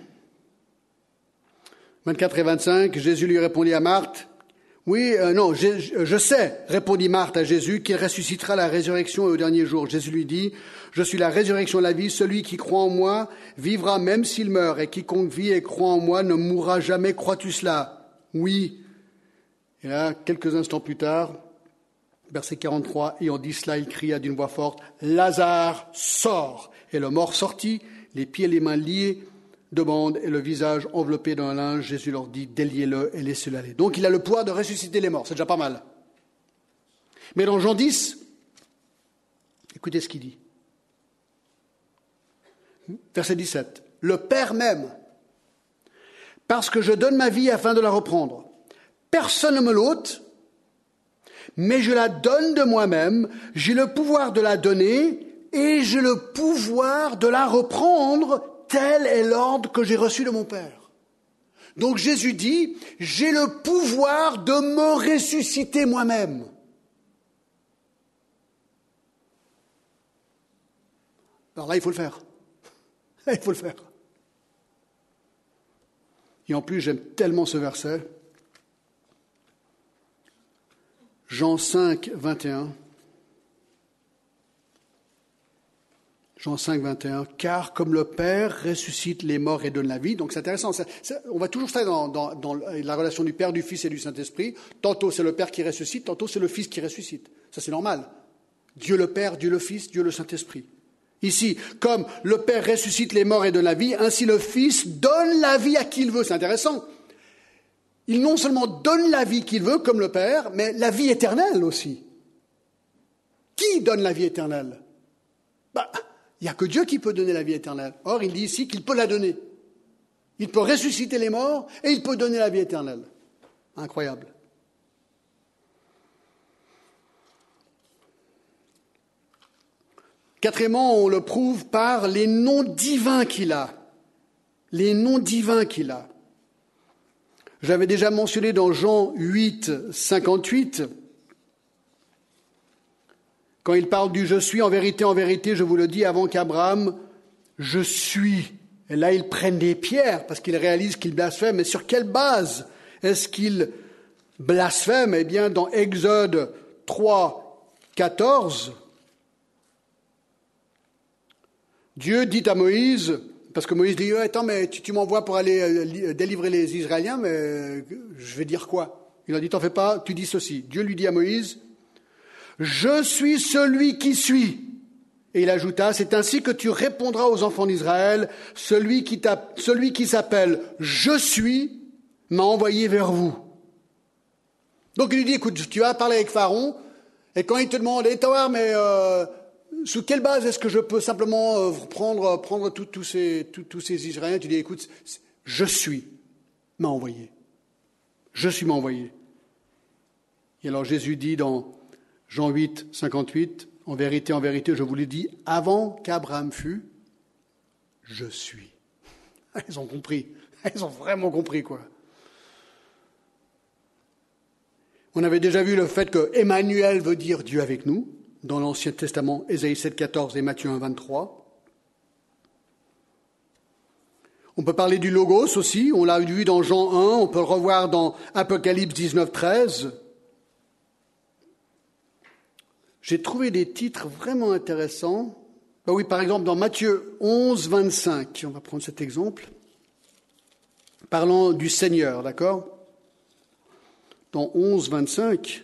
24 et 25, Jésus lui répondit à Marthe, « Oui, non, je sais, répondit Marthe à Jésus, qu'il ressuscitera à la résurrection et au dernier jour. Jésus lui dit, « Je suis la résurrection et la vie, celui qui croit en moi vivra même s'il meurt, et quiconque vit et croit en moi ne mourra jamais. Crois-tu cela? » Oui. Et là, quelques instants plus tard, verset 43, ayant dit cela, il cria d'une voix forte, « Lazare, sors !» Et le mort sortit, les pieds et les mains liés de bandes et le visage enveloppé d'un linge. Jésus leur dit, déliez-le et laissez-le aller. Donc il a le pouvoir de ressusciter les morts, c'est déjà pas mal. Mais dans Jean 10, écoutez ce qu'il dit. Verset 17. Le Père m'aime, parce que je donne ma vie afin de la reprendre. Personne ne me l'ôte, mais je la donne de moi-même. J'ai le pouvoir de la donner et j'ai le pouvoir de la reprendre. Tel est l'ordre que j'ai reçu de mon Père. Donc Jésus dit, j'ai le pouvoir de me ressusciter moi-même. Alors là, il faut le faire. Il faut le faire. Et en plus, j'aime tellement ce verset. Jean 5, 21. Jean 5, 21. Car comme le Père ressuscite les morts et donne la vie. Donc c'est intéressant. On va toujours faire dans la relation du Père, du Fils et du Saint-Esprit. Tantôt c'est le Père qui ressuscite, tantôt c'est le Fils qui ressuscite. Ça c'est normal. Dieu le Père, Dieu le Fils, Dieu le Saint-Esprit. Ici, comme le Père ressuscite les morts et donne la vie, ainsi le Fils donne la vie à qui il veut. C'est intéressant. Il non seulement donne la vie qu'il veut, comme le Père, mais la vie éternelle aussi. Qui donne la vie éternelle? Il n'y a que Dieu qui peut donner la vie éternelle. Or, il dit ici qu'il peut la donner. Il peut ressusciter les morts et il peut donner la vie éternelle. Incroyable. Quatrièmement, on le prouve par les noms divins qu'il a. Les noms divins qu'il a. Je l'avais déjà mentionné dans Jean 8, 58, quand il parle du « je suis », en vérité, je vous le dis, avant qu'Abraham, je suis. Et là, ils prennent des pierres parce qu'ils réalisent qu'ils blasphèment. Mais sur quelle base est-ce qu'ils blasphèment? Eh bien, dans Exode 3, 14, Dieu dit à Moïse, parce que Moïse dit « Attends, mais tu m'envoies pour aller délivrer les Israéliens, mais je vais dire quoi ?» Il a dit « T'en fais pas, tu dis ceci. » Dieu lui dit à Moïse « Je suis celui qui suis. » Et il ajouta, c'est ainsi que tu répondras aux enfants d'Israël, celui qui s'appelle « Je suis » m'a envoyé vers vous. Donc il lui dit, écoute, tu vas parler avec Pharaon, et quand il te demande, mais sous quelle base est-ce que je peux simplement prendre tous ces Israéliens, tu dis, écoute, je suis m'a envoyé. Je suis m'a envoyé. Et alors Jésus dit dans Jean 8, 58, en vérité, je vous l'ai dit, avant qu'Abraham fût, je suis. Ils ont compris. Ils ont vraiment compris, quoi. On avait déjà vu le fait que Emmanuel veut dire Dieu avec nous, dans l'Ancien Testament, Ésaïe 7, 14 et Matthieu 1, 23. On peut parler du Logos aussi, on l'a vu dans Jean 1, on peut le revoir dans Apocalypse 19, 13. J'ai trouvé des titres vraiment intéressants. Ben oui, par exemple, dans Matthieu 11, 25, on va prendre cet exemple, parlant du Seigneur, d'accord ? Dans 11, 25,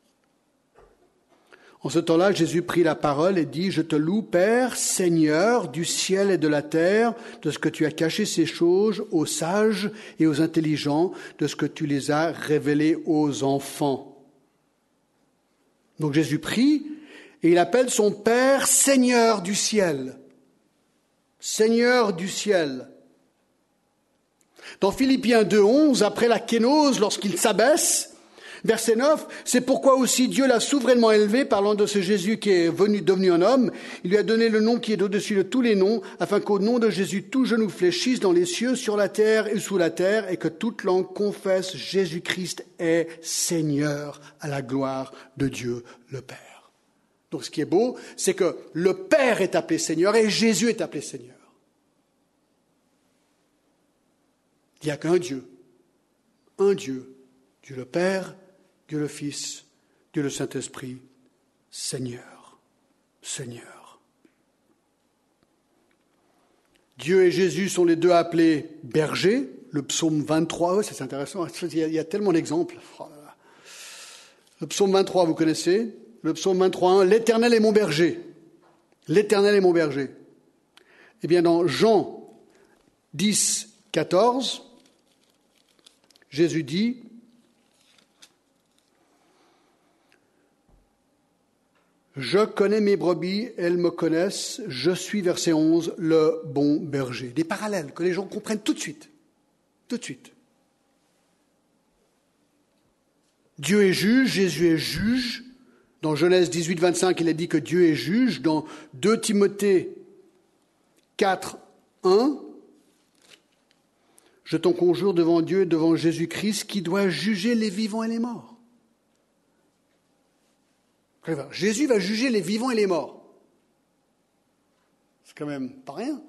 en ce temps-là, Jésus prit la parole et dit « Je te loue, Père, Seigneur du ciel et de la terre, de ce que tu as caché ces choses aux sages et aux intelligents, de ce que tu les as révélées aux enfants. » Donc Jésus prie et il appelle son Père Seigneur du ciel. Seigneur du ciel. Dans Philippiens 2.11, après la kénose, lorsqu'il s'abaisse, verset 9, c'est pourquoi aussi Dieu l'a souverainement élevé, parlant de ce Jésus qui est devenu un homme. Il lui a donné le nom qui est au-dessus de tous les noms, afin qu'au nom de Jésus, tout genou fléchisse dans les cieux, sur la terre et sous la terre, et que toute langue confesse Jésus-Christ est Seigneur à la gloire de Dieu le Père. Donc ce qui est beau, c'est que le Père est appelé Seigneur et Jésus est appelé Seigneur. Il n'y a qu'un Dieu, Dieu le Père, Dieu le Fils, Dieu le Saint-Esprit, Seigneur, Seigneur. Dieu et Jésus sont les deux appelés bergers. Le psaume 23, c'est intéressant, il y a tellement d'exemples. Le psaume 23, vous connaissez ? Le psaume 23, 1, l'Éternel est mon berger. L'Éternel est mon berger. Eh bien, dans Jean 10, 14, Jésus dit, je connais mes brebis, elles me connaissent, je suis, verset 11, le bon berger. Des parallèles que les gens comprennent tout de suite. Tout de suite. Dieu est juge, Jésus est juge. Dans Genèse 18, 25, il a dit que Dieu est juge. Dans 2 Timothée 4, 1, je t'en conjure devant Dieu et devant Jésus-Christ qui doit juger les vivants et les morts. Jésus va juger les vivants et les morts. C'est quand même pas rien.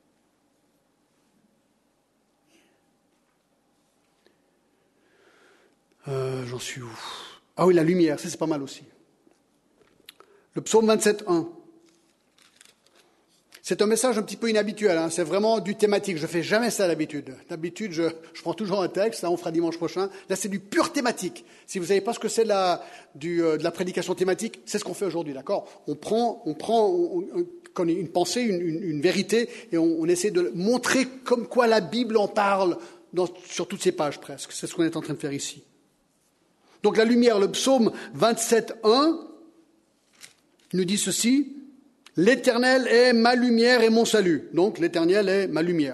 J'en suis où ? Ah oui, la lumière, ça c'est pas mal aussi. Le psaume 27, 1. C'est un message un petit peu inhabituel, hein. C'est vraiment du thématique. Je ne fais jamais ça d'habitude. D'habitude, je prends toujours un texte, là on fera dimanche prochain. Là c'est du pur thématique. Si vous ne savez pas ce que c'est de la prédication thématique, c'est ce qu'on fait aujourd'hui, d'accord ? On prend comme une pensée, une vérité, et on essaie de montrer comme quoi la Bible en parle sur toutes ses pages presque. C'est ce qu'on est en train de faire ici. Donc la lumière, le psaume 27, 1, nous dit ceci, « L'Éternel est ma lumière et mon salut ». Donc l'Éternel est ma lumière.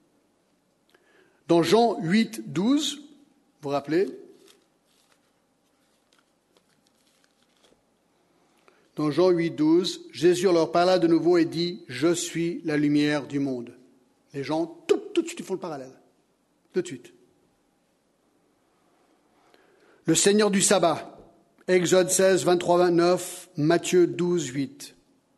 Dans Jean 8, 12, vous vous rappelez ? Dans Jean 8, 12, Jésus leur parla de nouveau et dit « Je suis la lumière du monde ». Les gens, tout de suite, ils font le parallèle. Tout de suite. Le Seigneur du sabbat. Exode 16, 23, 29, Matthieu 12, 8.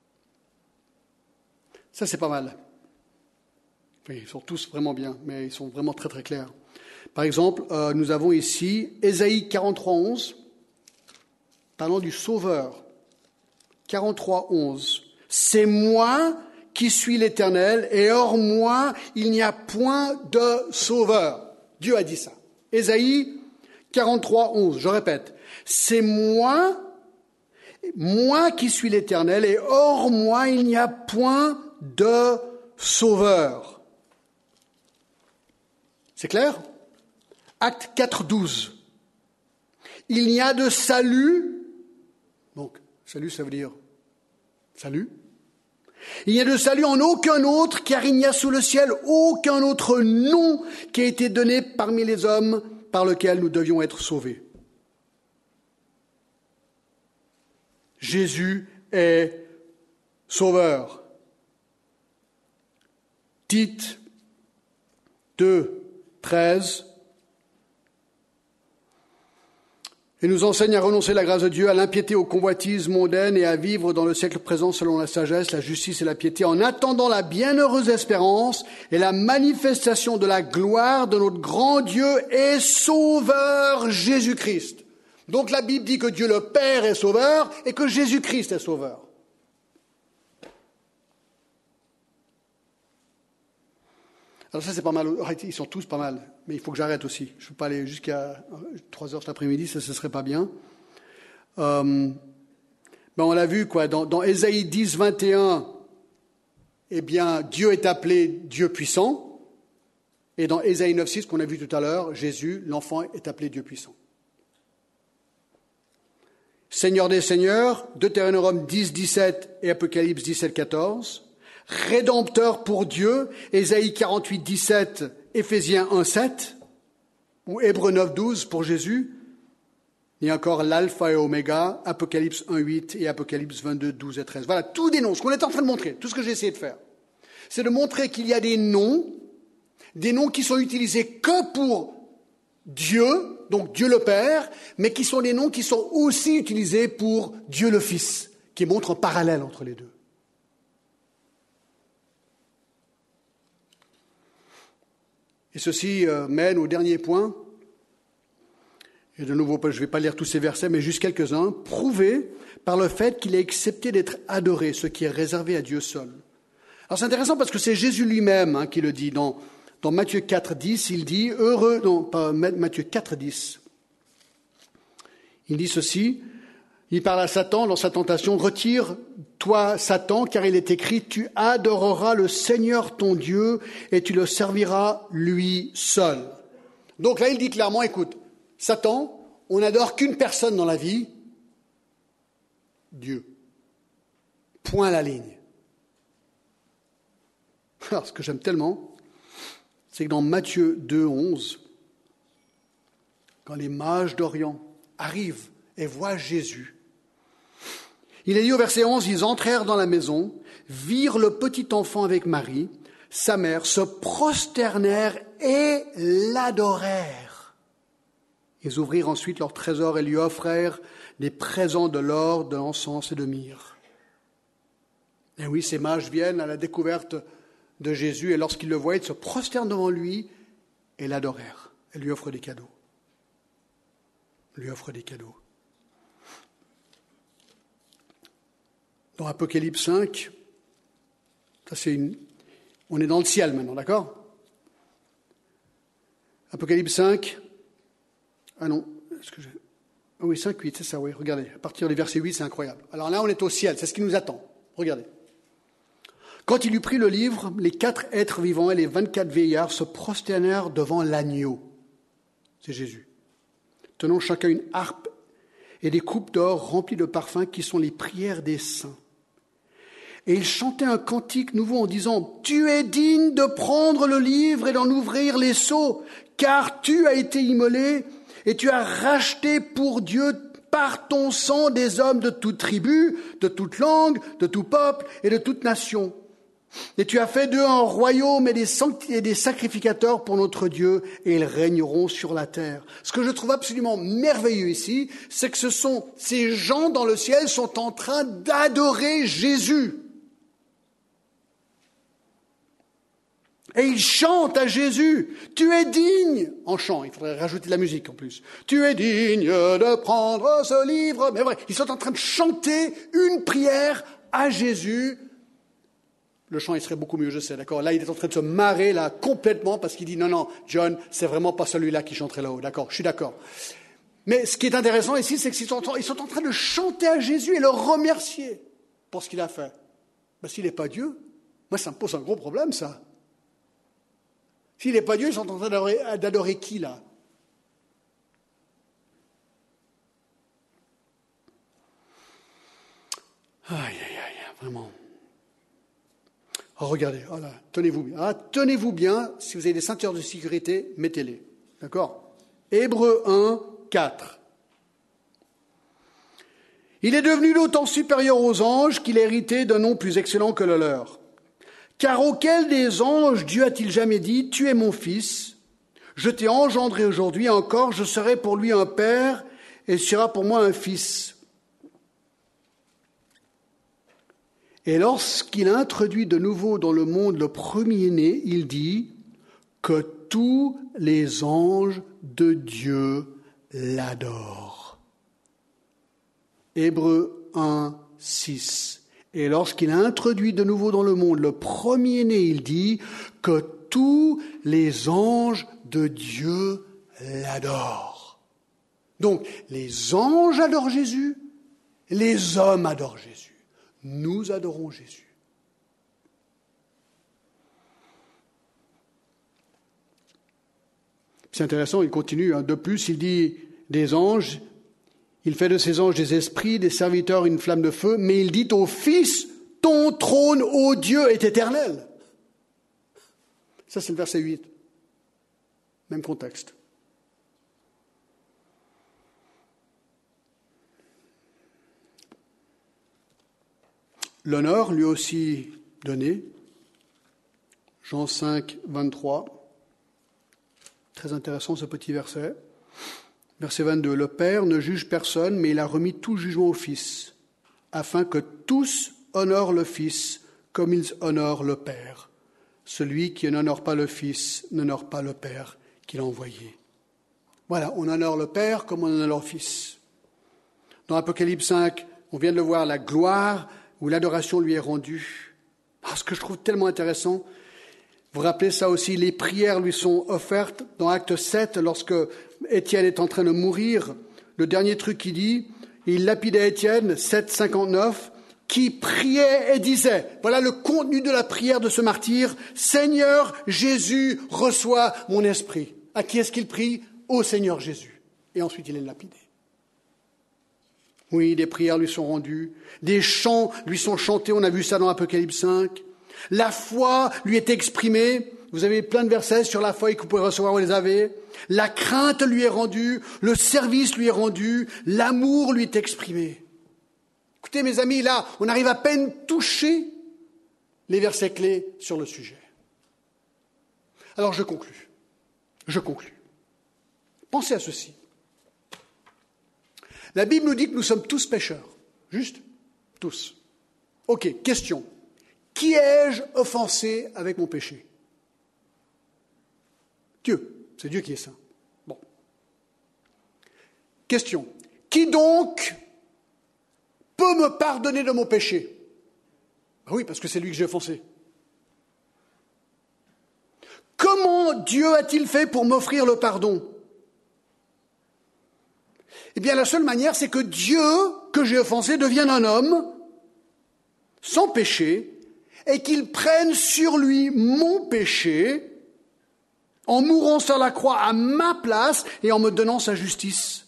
Ça, c'est pas mal. Enfin, ils sont tous vraiment bien, mais ils sont vraiment très très clairs. Par exemple, nous avons ici Ésaïe 43, 11, parlant du Sauveur. 43, 11. C'est moi qui suis l'Éternel, et hors moi, il n'y a point de sauveur. Dieu a dit ça. Ésaïe 43, 11, je répète. C'est moi qui suis l'Éternel, et hors moi, il n'y a point de sauveur. C'est clair? Acte 4, 12. Il n'y a de salut. Donc, salut, ça veut dire salut. Il n'y a de salut en aucun autre, car il n'y a sous le ciel aucun autre nom qui a été donné parmi les hommes par lequel nous devions être sauvés. Jésus est sauveur. Tite 2, 13. Il nous enseigne à renoncer la grâce de Dieu, à l'impiété, aux convoitises mondaines et à vivre dans le siècle présent selon la sagesse, la justice et la piété, en attendant la bienheureuse espérance et la manifestation de la gloire de notre grand Dieu et Sauveur Jésus-Christ. Donc la Bible dit que Dieu le Père est sauveur et que Jésus-Christ est sauveur. Alors ça, c'est pas mal. Ils sont tous pas mal. Mais il faut que j'arrête aussi. Je ne peux pas aller jusqu'à 3 heures cet après-midi, ça, ce serait pas bien. On l'a vu, quoi. Dans Ésaïe 10, 21, eh bien, Dieu est appelé Dieu puissant. Et dans Ésaïe 9, 6, qu'on a vu tout à l'heure, Jésus, l'enfant, est appelé Dieu puissant. Seigneur des seigneurs, Deutéronome 10, 17 et Apocalypse 17, 14. Rédempteur pour Dieu, Ésaïe 48, 17, Éphésiens 1, 7, ou Hébreux 9, 12 pour Jésus, et encore l'alpha et oméga, Apocalypse 1, 8 et Apocalypse 22, 12 et 13. Voilà, tout dénonce, ce qu'on est en train de montrer, tout ce que j'ai essayé de faire. C'est de montrer qu'il y a des noms qui sont utilisés que pour Dieu, donc Dieu le Père, mais qui sont des noms qui sont aussi utilisés pour Dieu le Fils, qui montrent un parallèle entre les deux. Et ceci mène au dernier point, et de nouveau, je ne vais pas lire tous ces versets, mais juste quelques-uns, prouvé par le fait qu'il a accepté d'être adoré, ce qui est réservé à Dieu seul. Alors c'est intéressant parce que c'est Jésus lui-même qui le dit. Dans Matthieu 4, 10, il dit, Matthieu 4, 10, il dit ceci, il parle à Satan dans sa tentation, « Retire-toi, Satan, car il est écrit, tu adoreras le Seigneur ton Dieu et tu le serviras lui seul. » Donc là, il dit clairement, écoute, Satan, on n'adore qu'une personne dans la vie, Dieu. Point à la ligne. Alors, ce que j'aime tellement, c'est que dans Matthieu 2, 11, quand les mages d'Orient arrivent et voient Jésus, il est dit au verset 11, ils entrèrent dans la maison, virent le petit enfant avec Marie, sa mère, se prosternèrent et l'adorèrent. Ils ouvrirent ensuite leur trésor et lui offrèrent des présents de l'or, de l'encens et de myrrhe. Et oui, ces mages viennent à la découverte de Jésus et lorsqu'ils le voient, ils se prosternent devant lui et l'adorèrent et lui offrent des cadeaux. Dans Apocalypse 5, on est dans le ciel maintenant, d'accord? Apocalypse 5, oui, 5, 8, c'est ça, oui, regardez, à partir du verset 8, c'est incroyable. Alors là, on est au ciel, c'est ce qui nous attend, regardez. Quand il eut pris le livre, les 4 êtres vivants et les 24 vieillards se prosternèrent devant l'agneau, c'est Jésus, tenant chacun une harpe et des coupes d'or remplies de parfums qui sont les prières des saints. Et ils chantaient un cantique nouveau en disant « Tu es digne de prendre le livre et d'en ouvrir les sceaux, car tu as été immolé et tu as racheté pour Dieu par ton sang des hommes de toute tribu, de toute langue, de tout peuple et de toute nation. Et tu as fait d'eux un royaume et des sacrificateurs pour notre Dieu, et ils régneront sur la terre. Ce que je trouve absolument merveilleux ici, c'est que ces gens dans le ciel sont en train d'adorer Jésus. Et ils chantent à Jésus. Tu es digne, en chant, il faudrait rajouter de la musique en plus. Tu es digne de prendre ce livre. Mais vrai, ils sont en train de chanter une prière à Jésus. Le chant, il serait beaucoup mieux, je sais, d'accord. Là, il est en train de se marrer, là, complètement, parce qu'il dit, non, John, c'est vraiment pas celui-là qui chanterait là-haut, d'accord, je suis d'accord. Mais ce qui est intéressant ici, c'est qu'ils sont en train de chanter à Jésus et le remercier pour ce qu'il a fait. Ben, s'il n'est pas Dieu, moi, ça me pose un gros problème, ça. S'il n'est pas Dieu, ils sont en train d'adorer qui, là? Aïe, vraiment. Oh, regardez, oh là, tenez-vous bien. Ah, tenez-vous bien, si vous avez des ceintures de sécurité, mettez-les. D'accord? Hébreux 1, 4. Il est devenu d'autant supérieur aux anges qu'il héritait d'un nom plus excellent que le leur. Car auquel des anges Dieu a-t-il jamais dit, tu es mon fils, je t'ai engendré aujourd'hui, encore je serai pour lui un père et il sera pour moi un fils. Et lorsqu'il introduit de nouveau dans le monde le premier-né, il dit que tous les anges de Dieu l'adorent. Hébreux 1, 6. Et lorsqu'il introduit de nouveau dans le monde le premier-né, il dit que tous les anges de Dieu l'adorent. Donc, les anges adorent Jésus, les hommes adorent Jésus. Nous adorons Jésus. C'est intéressant, il continue. De plus, il dit des anges, il fait de ces anges des esprits, des serviteurs une flamme de feu, mais il dit au Fils, ton trône, ô Dieu, est éternel. Ça, c'est le verset 8. Même contexte. L'honneur lui aussi donné. Jean 5, 23. Très intéressant ce petit verset. Verset 22. Le Père ne juge personne, mais il a remis tout jugement au Fils, afin que tous honorent le Fils comme ils honorent le Père. Celui qui n'honore pas le Fils n'honore pas le Père qui l'a envoyé. Voilà, on honore le Père comme on honore le Fils. Dans Apocalypse 5, on vient de le voir, la gloire où l'adoration lui est rendue. Ce que je trouve tellement intéressant, vous vous rappelez ça aussi, les prières lui sont offertes dans Acte 7, lorsque Étienne est en train de mourir. Le dernier truc qu'il dit, il lapidait Étienne, 7, 59, qui priait et disait, voilà le contenu de la prière de ce martyr, Seigneur Jésus, reçois mon esprit. À qui est-ce qu'il prie? Au Seigneur Jésus. Et ensuite il est lapidé. Oui, des prières lui sont rendues, des chants lui sont chantés, on a vu ça dans Apocalypse 5. La foi lui est exprimée, vous avez plein de versets sur la foi que vous pouvez recevoir, vous les avez. La crainte lui est rendue, le service lui est rendu, l'amour lui est exprimé. Écoutez mes amis, là, on arrive à peine toucher les versets clés sur le sujet. Alors je conclus. Pensez à ceci. La Bible nous dit que nous sommes tous pécheurs. Juste? Tous. Ok, question. Qui ai-je offensé avec mon péché? Dieu. C'est Dieu qui est saint. Bon. Question. Qui donc peut me pardonner de mon péché? Oui, parce que c'est lui que j'ai offensé. Comment Dieu a-t-il fait pour m'offrir le pardon? Eh bien, la seule manière, c'est que Dieu, que j'ai offensé, devienne un homme, sans péché, et qu'il prenne sur lui mon péché, en mourant sur la croix à ma place et en me donnant sa justice.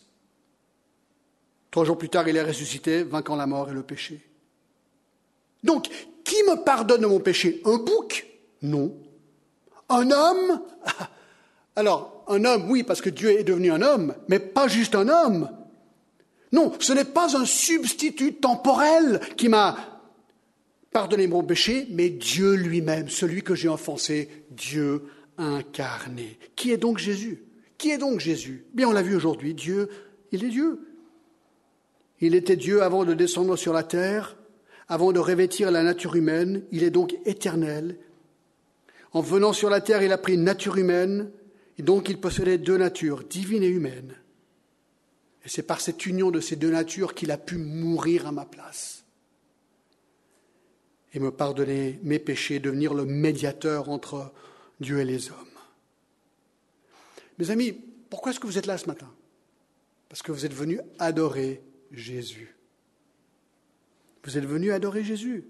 3 jours plus tard, il est ressuscité, vainquant la mort et le péché. Donc, qui me pardonne de mon péché? Un bouc? Non. Un homme? Alors, un homme, oui, parce que Dieu est devenu un homme, mais pas juste un homme. Non, ce n'est pas un substitut temporel qui m'a pardonnez mon péché, mais Dieu lui-même, celui que j'ai offensé, Dieu incarné. Qui est donc Jésus? Qui est donc Jésus? Bien, on l'a vu aujourd'hui, Dieu, il est Dieu. Il était Dieu avant de descendre sur la terre, avant de revêtir la nature humaine. Il est donc éternel. En venant sur la terre, il a pris une nature humaine, et donc il possédait deux natures, divine et humaine. Et c'est par cette union de ces deux natures qu'il a pu mourir à ma place et me pardonner mes péchés, devenir le médiateur entre Dieu et les hommes. Mes amis, pourquoi est-ce que vous êtes là ce matin? Parce que vous êtes venus adorer Jésus. Vous êtes venus adorer Jésus.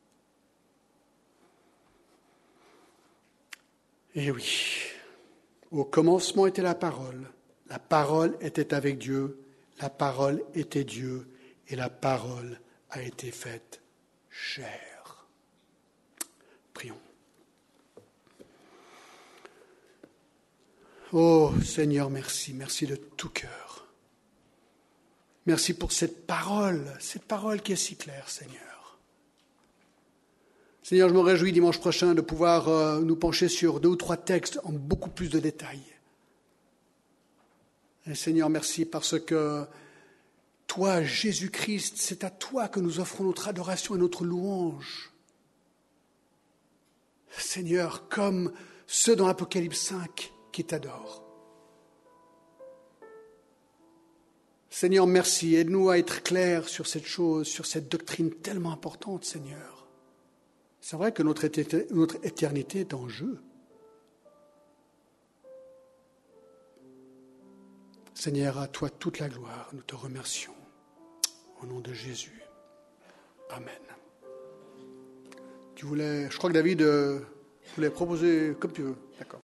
Et oui, au commencement était la parole était avec Dieu, la parole était Dieu, et la parole a été faite chair. Prions. Oh Seigneur, merci, merci de tout cœur. Merci pour cette parole qui est si claire, Seigneur. Seigneur, je me réjouis dimanche prochain de pouvoir nous pencher sur 2 ou 3 textes en beaucoup plus de détails. Et Seigneur, merci parce que toi, Jésus-Christ, c'est à toi que nous offrons notre adoration et notre louange. Seigneur, comme ceux dans Apocalypse 5 qui t'adorent. Seigneur, merci. Aide-nous à être clairs sur cette chose, sur cette doctrine tellement importante, Seigneur. C'est vrai que notre éternité est en jeu. Seigneur, à toi toute la gloire. Nous te remercions. Au nom de Jésus. Amen. Je crois que David voulait proposer comme tu veux. D'accord.